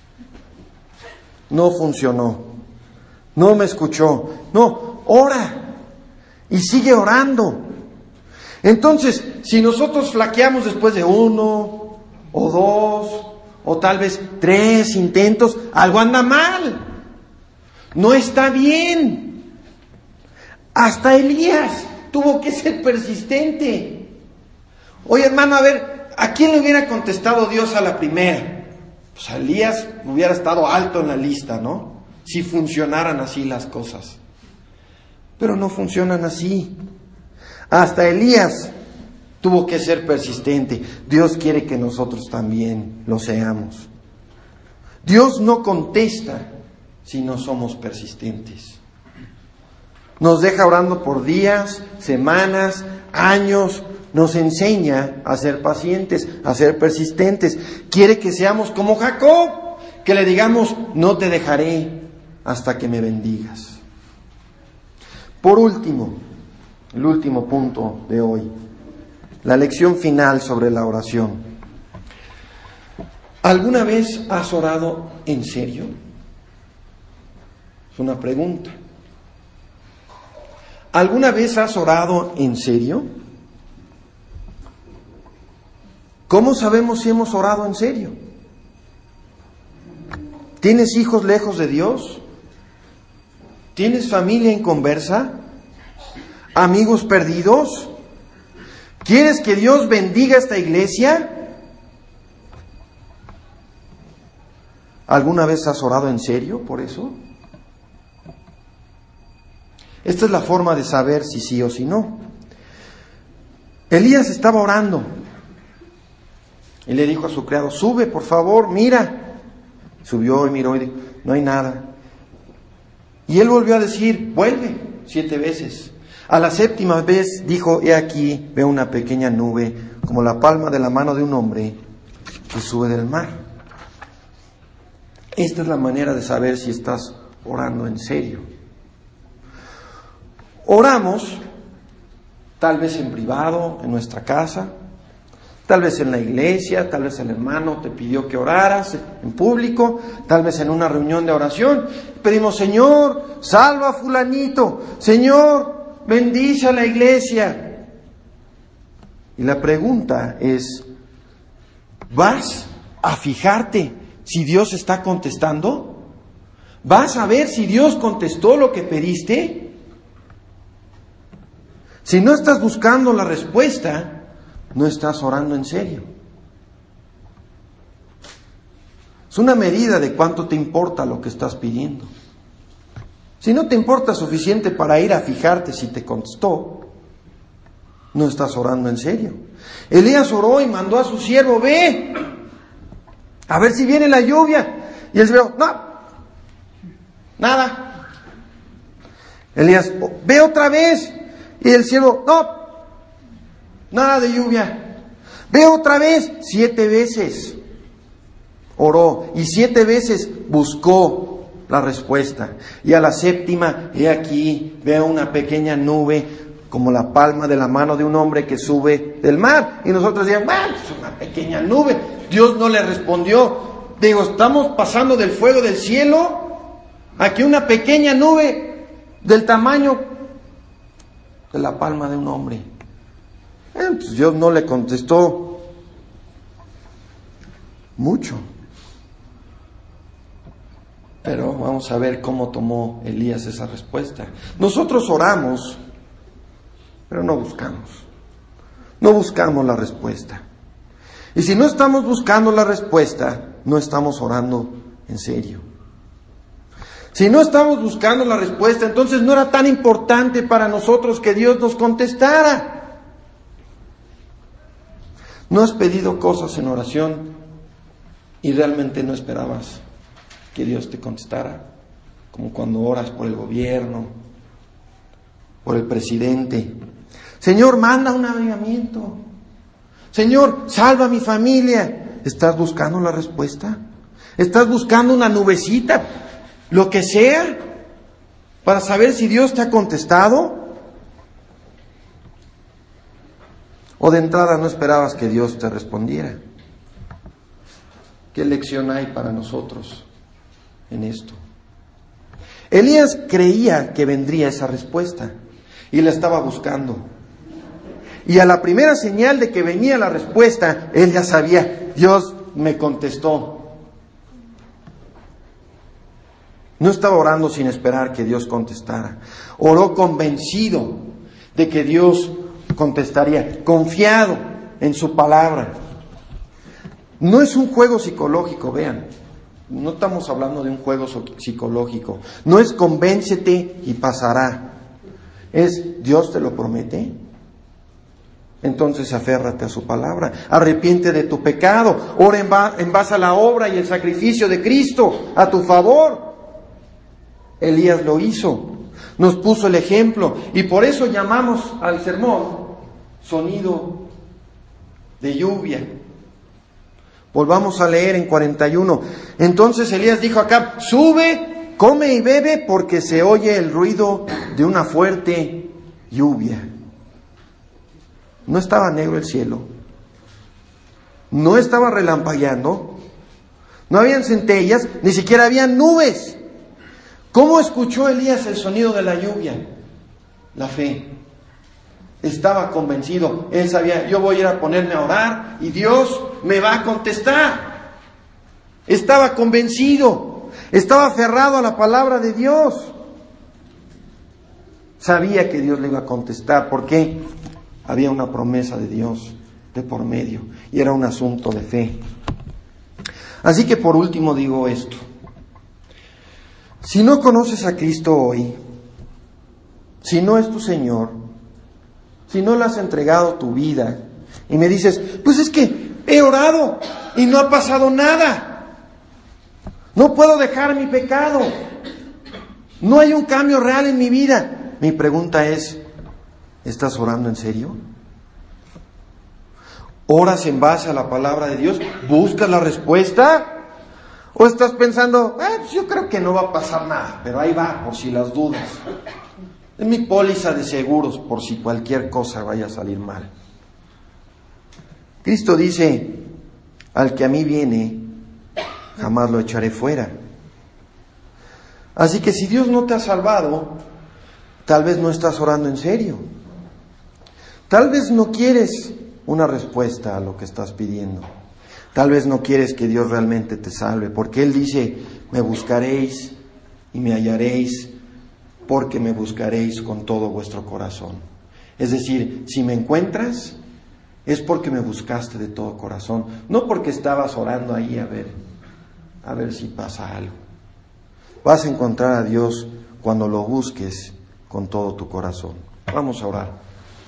No funcionó. No me escuchó. No, ora. Y sigue orando. Entonces, si nosotros flaqueamos después de uno, o dos, o tal vez tres intentos, algo anda mal. No está bien. Hasta Elías tuvo que ser persistente. Oye, hermano, a ver, ¿a quién le hubiera contestado Dios a la primera? Pues a Elías hubiera estado alto en la lista, ¿no? Si funcionaran así las cosas. Pero no funcionan así. Hasta Elías tuvo que ser persistente. Dios quiere que nosotros también lo seamos. Dios no contesta si no somos persistentes. Nos deja orando por días, semanas, años. Nos enseña a ser pacientes, a ser persistentes. Quiere que seamos como Jacob, que le digamos: no te dejaré hasta que me bendigas. Por último, el último punto de hoy, la lección final sobre la oración. ¿Alguna vez has orado en serio? Es una pregunta. ¿Alguna vez has orado en serio? ¿Cómo sabemos si hemos orado en serio? ¿Tienes hijos lejos de Dios? ¿Tienes familia inconversa? ¿Amigos perdidos? ¿Quieres que Dios bendiga esta iglesia? ¿Alguna vez has orado en serio por eso? Esta es la forma de saber si sí o si no. Elías estaba orando y le dijo a su criado: sube por favor, mira. Subió y miró y dijo: no hay nada. Y él volvió a decir: vuelve, siete veces. A la séptima vez dijo: he aquí, veo una pequeña nube como la palma de la mano de un hombre que sube del mar. Esta es la manera de saber si estás orando en serio. Oramos, tal vez en privado, en nuestra casa, tal vez en la iglesia, tal vez el hermano te pidió que oraras en público, tal vez en una reunión de oración. Pedimos: Señor, salva a fulanito, Señor, bendice a la iglesia. Y la pregunta es: ¿vas a fijarte si Dios está contestando? ¿Vas a ver si Dios contestó lo que pediste? Si no estás buscando la respuesta, no estás orando en serio. Es una medida de cuánto te importa lo que estás pidiendo. Si no te importa suficiente para ir a fijarte si te contestó, no estás orando en serio. Elías oró y mandó a su siervo: ve, a ver si viene la lluvia. Y él dijo: no, nada. Elías: ve otra vez. Y el siervo: no, nada de lluvia. Ve otra vez. Siete veces oró y siete veces buscó la respuesta. Y a la séptima, he aquí, veo una pequeña nube como la palma de la mano de un hombre que sube del mar. Y nosotros decíamos: bueno, es una pequeña nube. Dios no le respondió. Digo, estamos pasando del fuego del cielo a que una pequeña nube del tamaño de la palma de un hombre. Entonces Dios no le contestó mucho. Pero vamos a ver cómo tomó Elías esa respuesta. Nosotros oramos, pero no buscamos. No buscamos la respuesta. Y si no estamos buscando la respuesta, no estamos orando en serio. Si no estamos buscando la respuesta, entonces no era tan importante para nosotros que Dios nos contestara. ¿No has pedido cosas en oración y realmente no esperabas que Dios te contestara? Como cuando oras por el gobierno, por el presidente. Señor, manda un avivamiento. Señor, salva a mi familia. ¿Estás buscando la respuesta? ¿Estás buscando una nubecita? Lo que sea, para saber si Dios te ha contestado. ¿O de entrada no esperabas que Dios te respondiera? ¿Qué lección hay para nosotros en esto? Elías creía que vendría esa respuesta y la estaba buscando. Y a la primera señal de que venía la respuesta, él ya sabía, Dios me contestó. No estaba orando sin esperar que Dios contestara. Oró convencido de que Dios contestaría, confiado en su palabra. No es un juego psicológico, vean. No estamos hablando de un juego psicológico. No es convéncete y pasará. Es Dios te lo promete. Entonces aférrate a su palabra. Arrepiente de tu pecado. Ora en, ba- en base a la obra y el sacrificio de Cristo a tu favor. Elías lo hizo. Nos puso el ejemplo. Y por eso llamamos al sermón sonido de lluvia. Volvamos a leer en cuarenta y uno. Entonces Elías dijo a Acab, sube, come y bebe, porque se oye el ruido de una fuerte lluvia. No estaba negro el cielo. No estaba relampagueando. No habían centellas, ni siquiera habían nubes. ¿Cómo escuchó Elías el sonido de la lluvia? La fe. Estaba convencido. Él sabía, yo voy a ir a ponerme a orar y Dios me va a contestar. Estaba convencido. Estaba aferrado a la palabra de Dios. Sabía que Dios le iba a contestar. ¿Por qué? Había una promesa de Dios de por medio. Y era un asunto de fe. Así que por último digo esto. Si no conoces a Cristo hoy, si no es tu Señor, si no le has entregado tu vida y me dices, pues es que he orado y no ha pasado nada, no puedo dejar mi pecado, no hay un cambio real en mi vida. Mi pregunta es, ¿estás orando en serio? ¿Oras en base a la palabra de Dios? ¿Buscas la respuesta? ¿O estás pensando, eh, pues yo creo que no va a pasar nada, pero ahí va, por si las dudas? Es mi póliza de seguros, por si cualquier cosa vaya a salir mal. Cristo dice, al que a mí viene, jamás lo echaré fuera. Así que si Dios no te ha salvado, tal vez no estás orando en serio. Tal vez no quieres una respuesta a lo que estás pidiendo. Tal vez no quieres que Dios realmente te salve, porque Él dice, me buscaréis y me hallaréis, porque me buscaréis con todo vuestro corazón. Es decir, si me encuentras, es porque me buscaste de todo corazón, no porque estabas orando ahí a ver, a ver si pasa algo. Vas a encontrar a Dios cuando lo busques con todo tu corazón. Vamos a orar.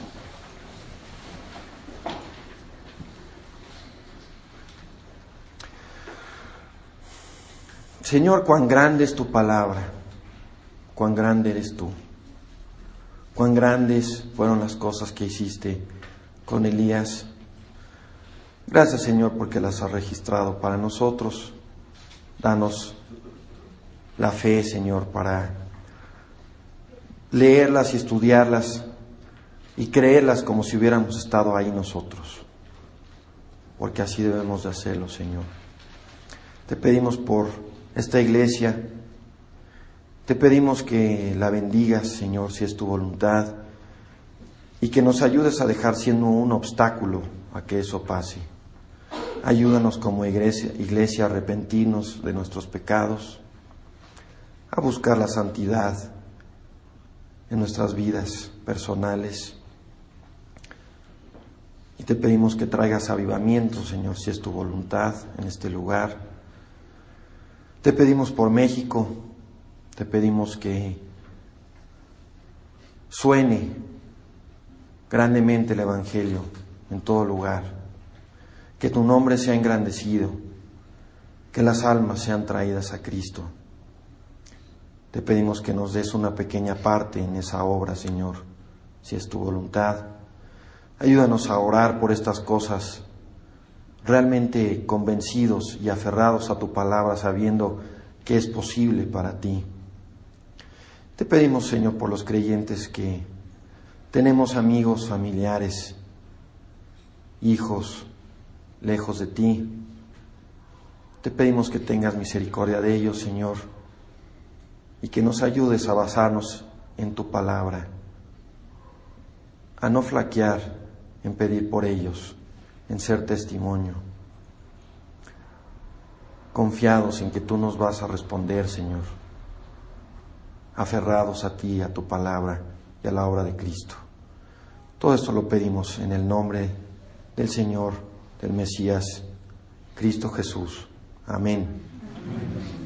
Señor, cuán grande es tu palabra, cuán grande eres tú, cuán grandes fueron las cosas que hiciste con Elías. Gracias, Señor, porque las has registrado para nosotros. Danos la fe, Señor, para leerlas y estudiarlas y creerlas como si hubiéramos estado ahí nosotros, porque así debemos de hacerlo, Señor. Te pedimos por esta iglesia Te pedimos que la bendigas, Señor, si es tu voluntad, y que nos ayudes a dejar siendo un obstáculo a que eso pase. Ayúdanos como iglesia, iglesia a arrepentirnos de nuestros pecados, a buscar la santidad en nuestras vidas personales. Y te pedimos que traigas avivamiento, Señor, si es tu voluntad en este lugar. Te pedimos por México, te pedimos que suene grandemente el Evangelio en todo lugar, que tu nombre sea engrandecido, que las almas sean traídas a Cristo. Te pedimos que nos des una pequeña parte en esa obra, Señor, si es tu voluntad. Ayúdanos a orar por estas cosas, realmente convencidos y aferrados a tu palabra, sabiendo que es posible para ti. Te pedimos, Señor, por los creyentes que tenemos amigos, familiares, hijos, lejos de ti. Te pedimos que tengas misericordia de ellos, Señor, y que nos ayudes a basarnos en tu palabra, a no flaquear en pedir por ellos, en ser testimonio, confiados en que tú nos vas a responder, Señor, aferrados a ti, a tu palabra y a la obra de Cristo. Todo esto lo pedimos en el nombre del Señor, del Mesías, Cristo Jesús. Amén. Amén.